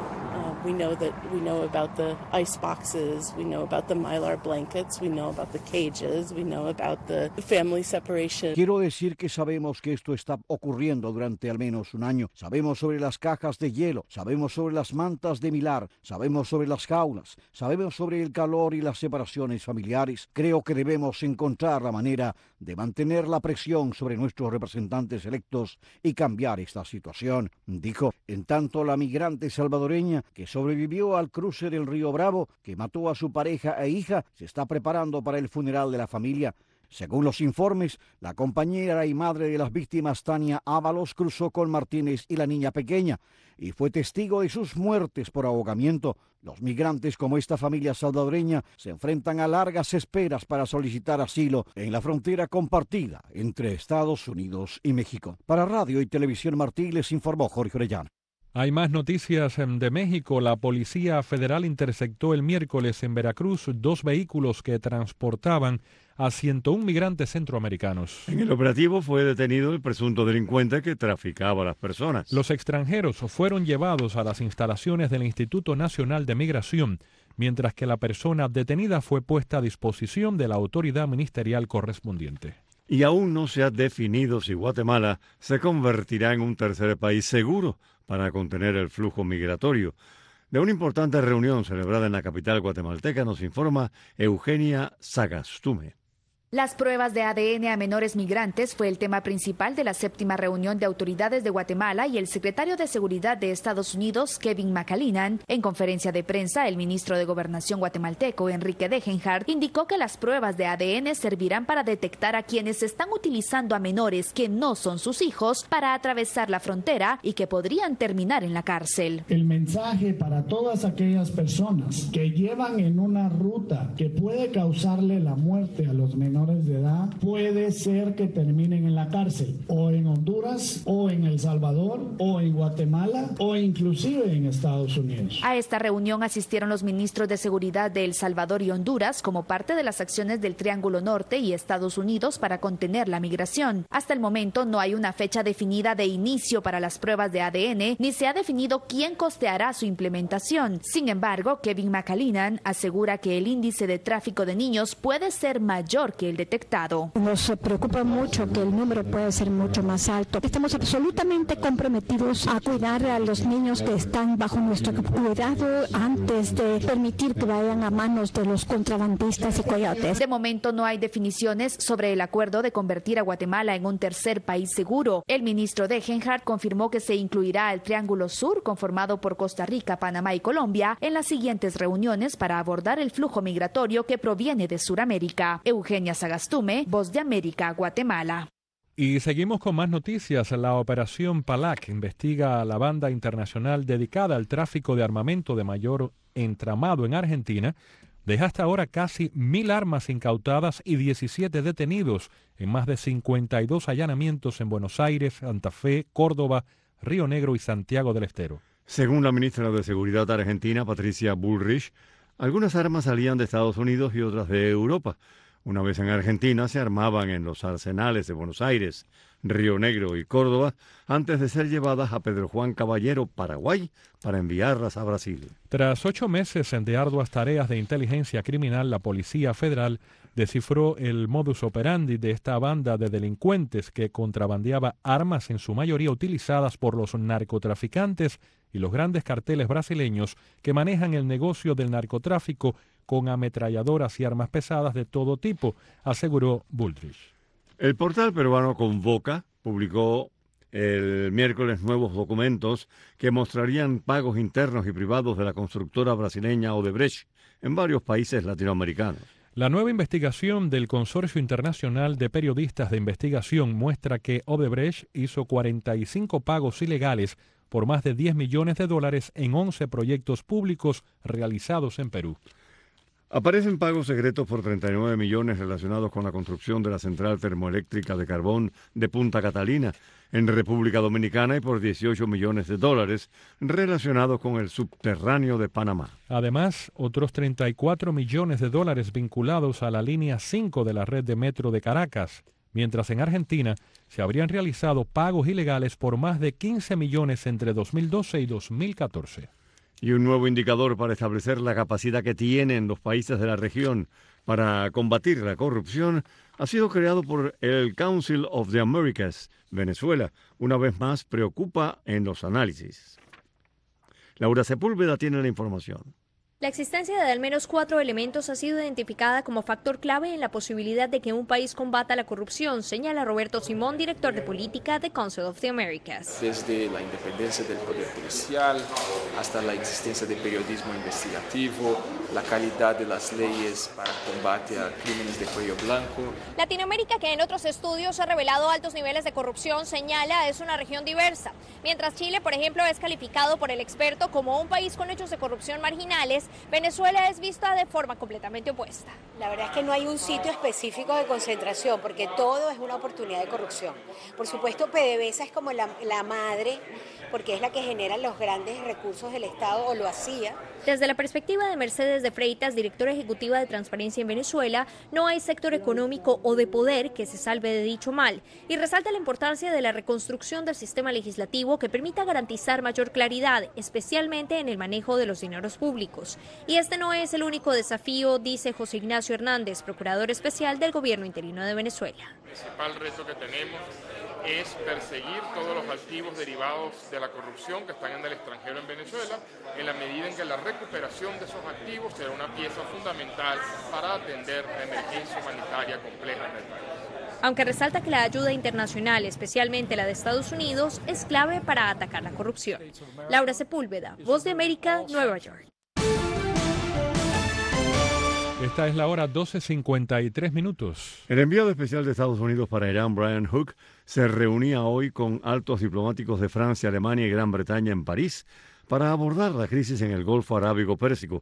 We know that we know about the ice boxes, we know about the Mylar blankets, we know about the cages, we know about the family separation. Quiero decir que sabemos que esto está ocurriendo durante al menos un año. Sabemos sobre las cajas de hielo, sabemos sobre las mantas de Mylar, sabemos sobre las jaulas, sabemos sobre el calor y las separaciones familiares. Creo que debemos encontrar la manera de mantener la presión sobre nuestros representantes electos y cambiar esta situación, dijo. En tanto, la migrante salvadoreña que sobrevivió al cruce del río Bravo, que mató a su pareja e hija, se está preparando para el funeral de la familia. Según los informes, la compañera y madre de las víctimas, Tania Ábalos, cruzó con Martínez y la niña pequeña y fue testigo de sus muertes por ahogamiento. Los migrantes como esta familia salvadoreña se enfrentan a largas esperas para solicitar asilo en la frontera compartida entre Estados Unidos y México. Para Radio y Televisión Martí les informó Jorge Orellana. Hay más noticias de México. La Policía Federal interceptó el miércoles en Veracruz dos vehículos que transportaban a ciento uno migrantes centroamericanos. En el operativo fue detenido el presunto delincuente que traficaba a las personas. Los extranjeros fueron llevados a las instalaciones del Instituto Nacional de Migración, mientras que la persona detenida fue puesta a disposición de la autoridad ministerial correspondiente. Y aún no se ha definido si Guatemala se convertirá en un tercer país seguro para contener el flujo migratorio. De una importante reunión celebrada en la capital guatemalteca nos informa Eugenia Sagastume. Las pruebas de A D N a menores migrantes fue el tema principal de la séptima reunión de autoridades de Guatemala y el secretario de Seguridad de Estados Unidos, Kevin McAleenan. En conferencia de prensa, el ministro de Gobernación guatemalteco, Enrique Degenhardt, indicó que las pruebas de A D N servirán para detectar a quienes están utilizando a menores que no son sus hijos para atravesar la frontera y que podrían terminar en la cárcel. El mensaje para todas aquellas personas que llevan en una ruta que puede causarle la muerte a los menores menores de edad puede ser que terminen en la cárcel, o en Honduras, o en El Salvador, o en Guatemala, o inclusive en Estados Unidos. A esta reunión asistieron los ministros de Seguridad de El Salvador y Honduras como parte de las acciones del Triángulo Norte y Estados Unidos para contener la migración. Hasta el momento no hay una fecha definida de inicio para las pruebas de A D N, ni se ha definido quién costeará su implementación. Sin embargo, Kevin McAleenan asegura que el índice de tráfico de niños puede ser mayor que el detectado. Nos preocupa mucho que el número puede ser mucho más alto. Estamos absolutamente comprometidos a cuidar a los niños que están bajo nuestro cuidado antes de permitir que vayan a manos de los contrabandistas y coyotes. De momento no hay definiciones sobre el acuerdo de convertir a Guatemala en un tercer país seguro. El ministro Degenhardt confirmó que se incluirá el Triángulo Sur, conformado por Costa Rica, Panamá y Colombia, en las siguientes reuniones para abordar el flujo migratorio que proviene de Sudamérica. Eugenia Sagastume, Voz de América, Guatemala. Y seguimos con más noticias. La operación PALAC investiga a la banda internacional dedicada al tráfico de armamento de mayor entramado en Argentina. Deja hasta ahora casi mil armas incautadas y diecisiete detenidos en más de cincuenta y dos allanamientos en Buenos Aires, Santa Fe, Córdoba, Río Negro y Santiago del Estero. Según la ministra de Seguridad argentina, Patricia Bullrich, algunas armas salían de Estados Unidos y otras de Europa. Una vez en Argentina se armaban en los arsenales de Buenos Aires, Río Negro y Córdoba antes de ser llevadas a Pedro Juan Caballero, Paraguay, para enviarlas a Brasil. Tras ocho meses de arduas tareas de inteligencia criminal, la Policía Federal descifró el modus operandi de esta banda de delincuentes que contrabandeaba armas en su mayoría utilizadas por los narcotraficantes y los grandes carteles brasileños que manejan el negocio del narcotráfico con ametralladoras y armas pesadas de todo tipo, aseguró Bullrich. El portal peruano Convoca publicó el miércoles nuevos documentos que mostrarían pagos internos y privados de la constructora brasileña Odebrecht en varios países latinoamericanos. La nueva investigación del Consorcio Internacional de Periodistas de Investigación muestra que Odebrecht hizo cuarenta y cinco pagos ilegales por más de diez millones de dólares en once proyectos públicos realizados en Perú. Aparecen pagos secretos por treinta y nueve millones relacionados con la construcción de la central termoeléctrica de carbón de Punta Catalina en República Dominicana y por dieciocho millones de dólares relacionados con el subterráneo de Panamá. Además, otros treinta y cuatro millones de dólares vinculados a la línea cinco de la red de metro de Caracas, mientras en Argentina se habrían realizado pagos ilegales por más de quince millones entre dos mil doce y dos mil catorce. Y un nuevo indicador para establecer la capacidad que tienen los países de la región para combatir la corrupción ha sido creado por el Council of the Americas. Venezuela, una vez más, preocupa en los análisis. Laura Sepúlveda tiene la información. La existencia de al menos cuatro elementos ha sido identificada como factor clave en la posibilidad de que un país combata la corrupción, señala Roberto Simón, director de política de Council of the Americas. Desde la independencia del poder policial hasta la existencia de periodismo investigativo, la calidad de las leyes para combate a crímenes de cuello blanco. Latinoamérica, que en otros estudios ha revelado altos niveles de corrupción, señala es una región diversa. Mientras Chile, por ejemplo, es calificado por el experto como un país con hechos de corrupción marginales, Venezuela es vista de forma completamente opuesta. La verdad es que no hay un sitio específico de concentración porque todo es una oportunidad de corrupción. Por supuesto, PDVSA es como la, la madre porque es la que genera los grandes recursos del Estado o lo hacía. Desde la perspectiva de Mercedes de Freitas, directora ejecutiva de Transparencia en Venezuela, no hay sector económico o de poder que se salve de dicho mal y resalta la importancia de la reconstrucción del sistema legislativo que permita garantizar mayor claridad, especialmente en el manejo de los dineros públicos. Y este no es el único desafío, dice José Ignacio Hernández, procurador especial del gobierno interino de Venezuela. El principal reto que tenemos es perseguir todos los activos derivados de la corrupción que están en el extranjero en Venezuela, en la medida en que la recuperación de esos activos será una pieza fundamental para atender la emergencia humanitaria compleja en el país. Aunque resalta que la ayuda internacional, especialmente la de Estados Unidos, es clave para atacar la corrupción. Laura Sepúlveda, Voz de América, Nueva York. Esta es la hora doce cincuenta y tres minutos. El enviado especial de Estados Unidos para Irán, Brian Hook, se reunía hoy con altos diplomáticos de Francia, Alemania y Gran Bretaña en París para abordar la crisis en el Golfo Arábigo Pérsico.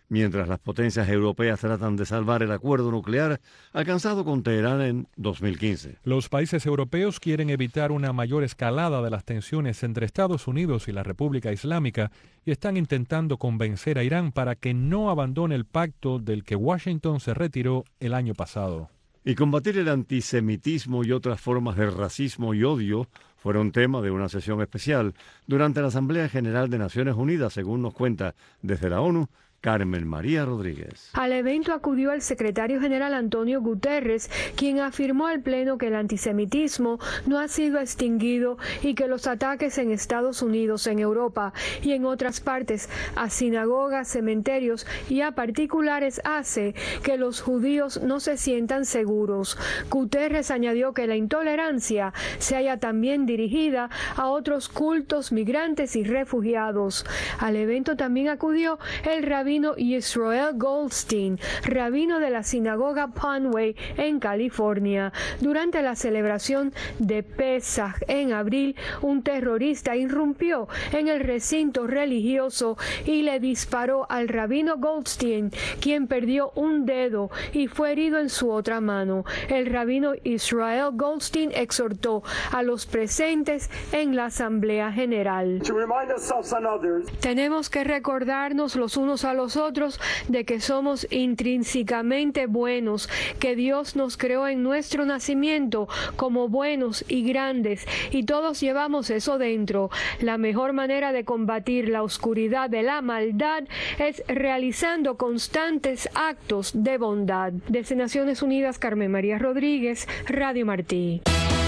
mientras las potencias europeas tratan de salvar el acuerdo nuclear alcanzado con Teherán en dos mil quince. Los países europeos quieren evitar una mayor escalada de las tensiones entre Estados Unidos y la República Islámica y están intentando convencer a Irán para que no abandone el pacto del que Washington se retiró el año pasado. Y combatir el antisemitismo y otras formas de racismo y odio fueron tema de una sesión especial durante la Asamblea General de Naciones Unidas, según nos cuenta desde la ONU Carmen María Rodríguez. Al evento acudió el secretario general Antonio Guterres, quien afirmó al Pleno que el antisemitismo no ha sido extinguido y que los ataques en Estados Unidos, en Europa y en otras partes a sinagogas, cementerios y a particulares hace que los judíos no se sientan seguros. Guterres añadió que la intolerancia se haya también dirigida a otros cultos, migrantes y refugiados. Al evento también acudió el rabino Israel Goldstein, rabino de la sinagoga Panway en California. Durante la celebración de Pesaj en abril, un terrorista irrumpió en el recinto religioso y le disparó al rabino Goldstein, quien perdió un dedo y fue herido en su otra mano. El rabino Israel Goldstein exhortó a los presentes en la Asamblea General. Tenemos que recordarnos los unos a los otros de que somos intrínsecamente buenos, que Dios nos creó en nuestro nacimiento como buenos y grandes, y todos llevamos eso dentro. La mejor manera de combatir la oscuridad de la maldad es realizando constantes actos de bondad. Desde Naciones Unidas, Carmen María Rodríguez, Radio Martí.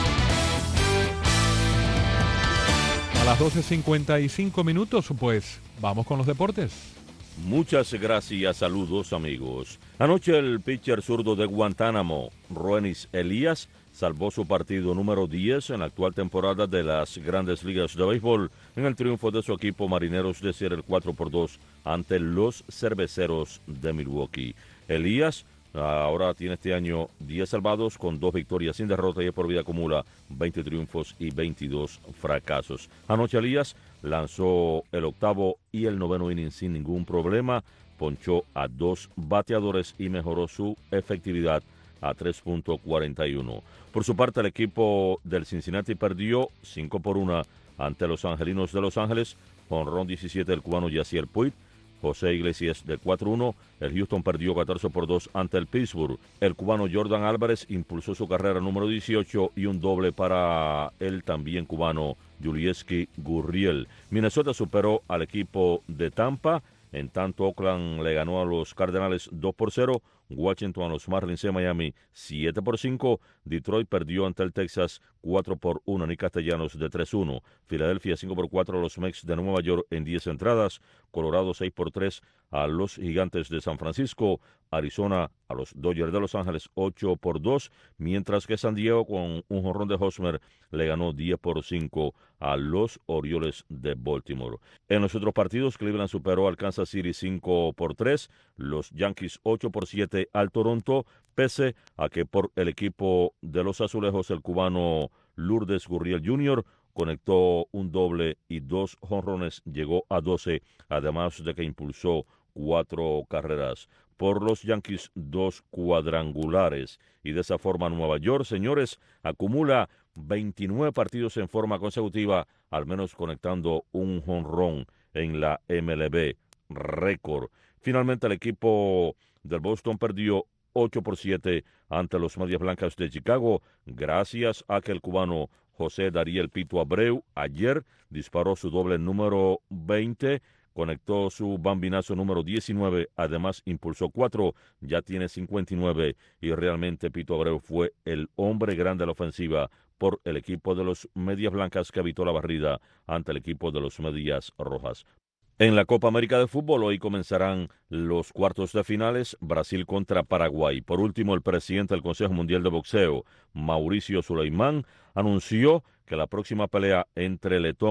A las doce cincuenta y cinco minutos, pues, vamos con los deportes. Muchas gracias, saludos amigos. Anoche el pitcher zurdo de Guantánamo, Roenis Elías, salvó su partido número diez en la actual temporada de las Grandes Ligas de Béisbol en el triunfo de su equipo Marineros de Seattle cuatro por dos ante los Cerveceros de Milwaukee. Elías ahora tiene este año diez salvados con dos victorias sin derrota y por vida acumula veinte triunfos y veintidós fracasos. Anoche Elías lanzó el octavo y el noveno inning sin ningún problema, ponchó a dos bateadores y mejoró su efectividad a tres punto cuarenta y uno. Por su parte, el equipo del Cincinnati perdió cinco por uno ante los Angelinos de Los Ángeles, jonrón diecisiete del cubano Yasiel Puig, José Iglesias del cuatro uno, el Houston perdió catorce por dos ante el Pittsburgh. El cubano Jordan Álvarez impulsó su carrera número dieciocho y un doble para el también cubano Yulieski Gurriel. Minnesota superó al equipo de Tampa, en tanto Oakland le ganó a los Cardenales dos por cero, Washington a los Marlins de Miami siete por cinco, Detroit perdió ante el Texas cuatro por uno, Nick Castellanos de tres uno, Filadelfia cinco por cuatro a los Mets de Nueva York en diez entradas, Colorado seis por tres a los Gigantes de San Francisco, Arizona a los Dodgers de Los Ángeles ocho por dos, mientras que San Diego con un jonrón de Hosmer le ganó diez por cinco a los Orioles de Baltimore. En los otros partidos, Cleveland superó al Kansas City cinco por tres, los Yankees ocho por siete al Toronto, pese a que por el equipo de los Azulejos el cubano Lourdes Gurriel junior conectó un doble y dos jonrones, llegó a doce, además de que impulsó cuatro carreras. Por los Yankees, dos cuadrangulares. Y de esa forma Nueva York, señores, acumula veintinueve partidos en forma consecutiva, al menos conectando un jonrón en la M L B. Récord. Finalmente, el equipo del Boston perdió ocho por siete ante los Medias Blancas de Chicago, gracias a que el cubano José Dariel Pito Abreu ayer disparó su doble número veinte, conectó su bambinazo número diecinueve, además impulsó cuatro, ya tiene cincuenta y nueve y realmente Pito Abreu fue el hombre grande de la ofensiva por el equipo de los Medias Blancas que evitó la barrida ante el equipo de los Medias Rojas. En la Copa América de Fútbol hoy comenzarán los cuartos de finales, Brasil contra Paraguay. Por último, el presidente del Consejo Mundial de Boxeo, Mauricio Suleimán, anunció que la próxima pelea entre letón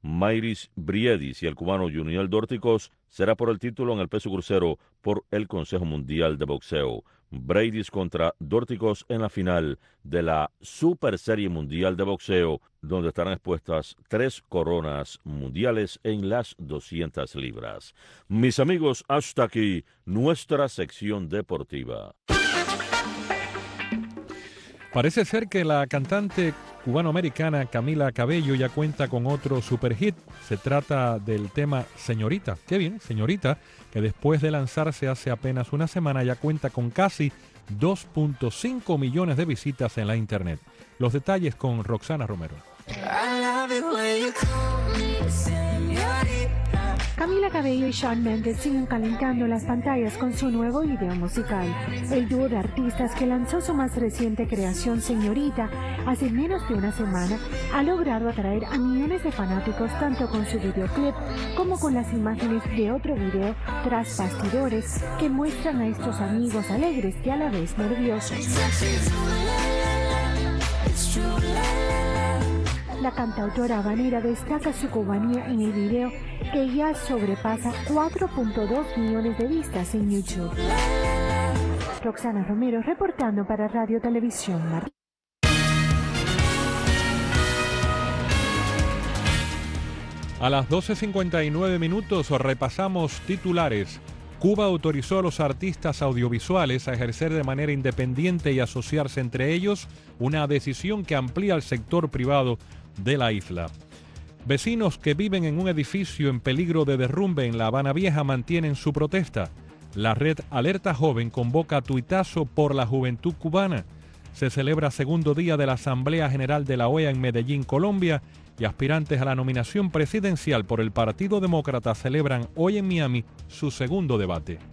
Mayris Briedis y el cubano Juniel Dórticos será por el título en el peso crucero por el Consejo Mundial de Boxeo. Briedis contra Dórticos en la final de la Super Serie Mundial de Boxeo, donde estarán expuestas tres coronas mundiales en las doscientas libras. Mis amigos, hasta aquí nuestra sección deportiva. Parece ser que la cantante cubanoamericana Camila Cabello ya cuenta con otro superhit. Se trata del tema Señorita. Qué bien, Señorita, que después de lanzarse hace apenas una semana ya cuenta con casi dos punto cinco millones de visitas en la internet. Los detalles con Roxana Romero. Camila Cabello y Shawn Mendes siguen calentando las pantallas con su nuevo video musical. El dúo de artistas que lanzó su más reciente creación, Señorita, hace menos de una semana, ha logrado atraer a millones de fanáticos tanto con su videoclip como con las imágenes de otro video tras bastidores que muestran a estos amigos alegres y a la vez nerviosos. La cantautora habanera destaca su cubanía en el video, que ya sobrepasa cuatro punto dos millones de vistas en YouTube. Roxana Romero reportando para Radio Televisión Martí. A las doce cincuenta y nueve minutos repasamos titulares. Cuba autorizó a los artistas audiovisuales a ejercer de manera independiente y asociarse entre ellos, una decisión que amplía el sector privado de la isla. Vecinos que viven en un edificio en peligro de derrumbe en La Habana Vieja mantienen su protesta. La red Alerta Joven convoca tuitazo por la juventud cubana. Se celebra segundo día de la Asamblea General de la O E A en Medellín, Colombia, y aspirantes a la nominación presidencial por el Partido Demócrata celebran hoy en Miami su segundo debate.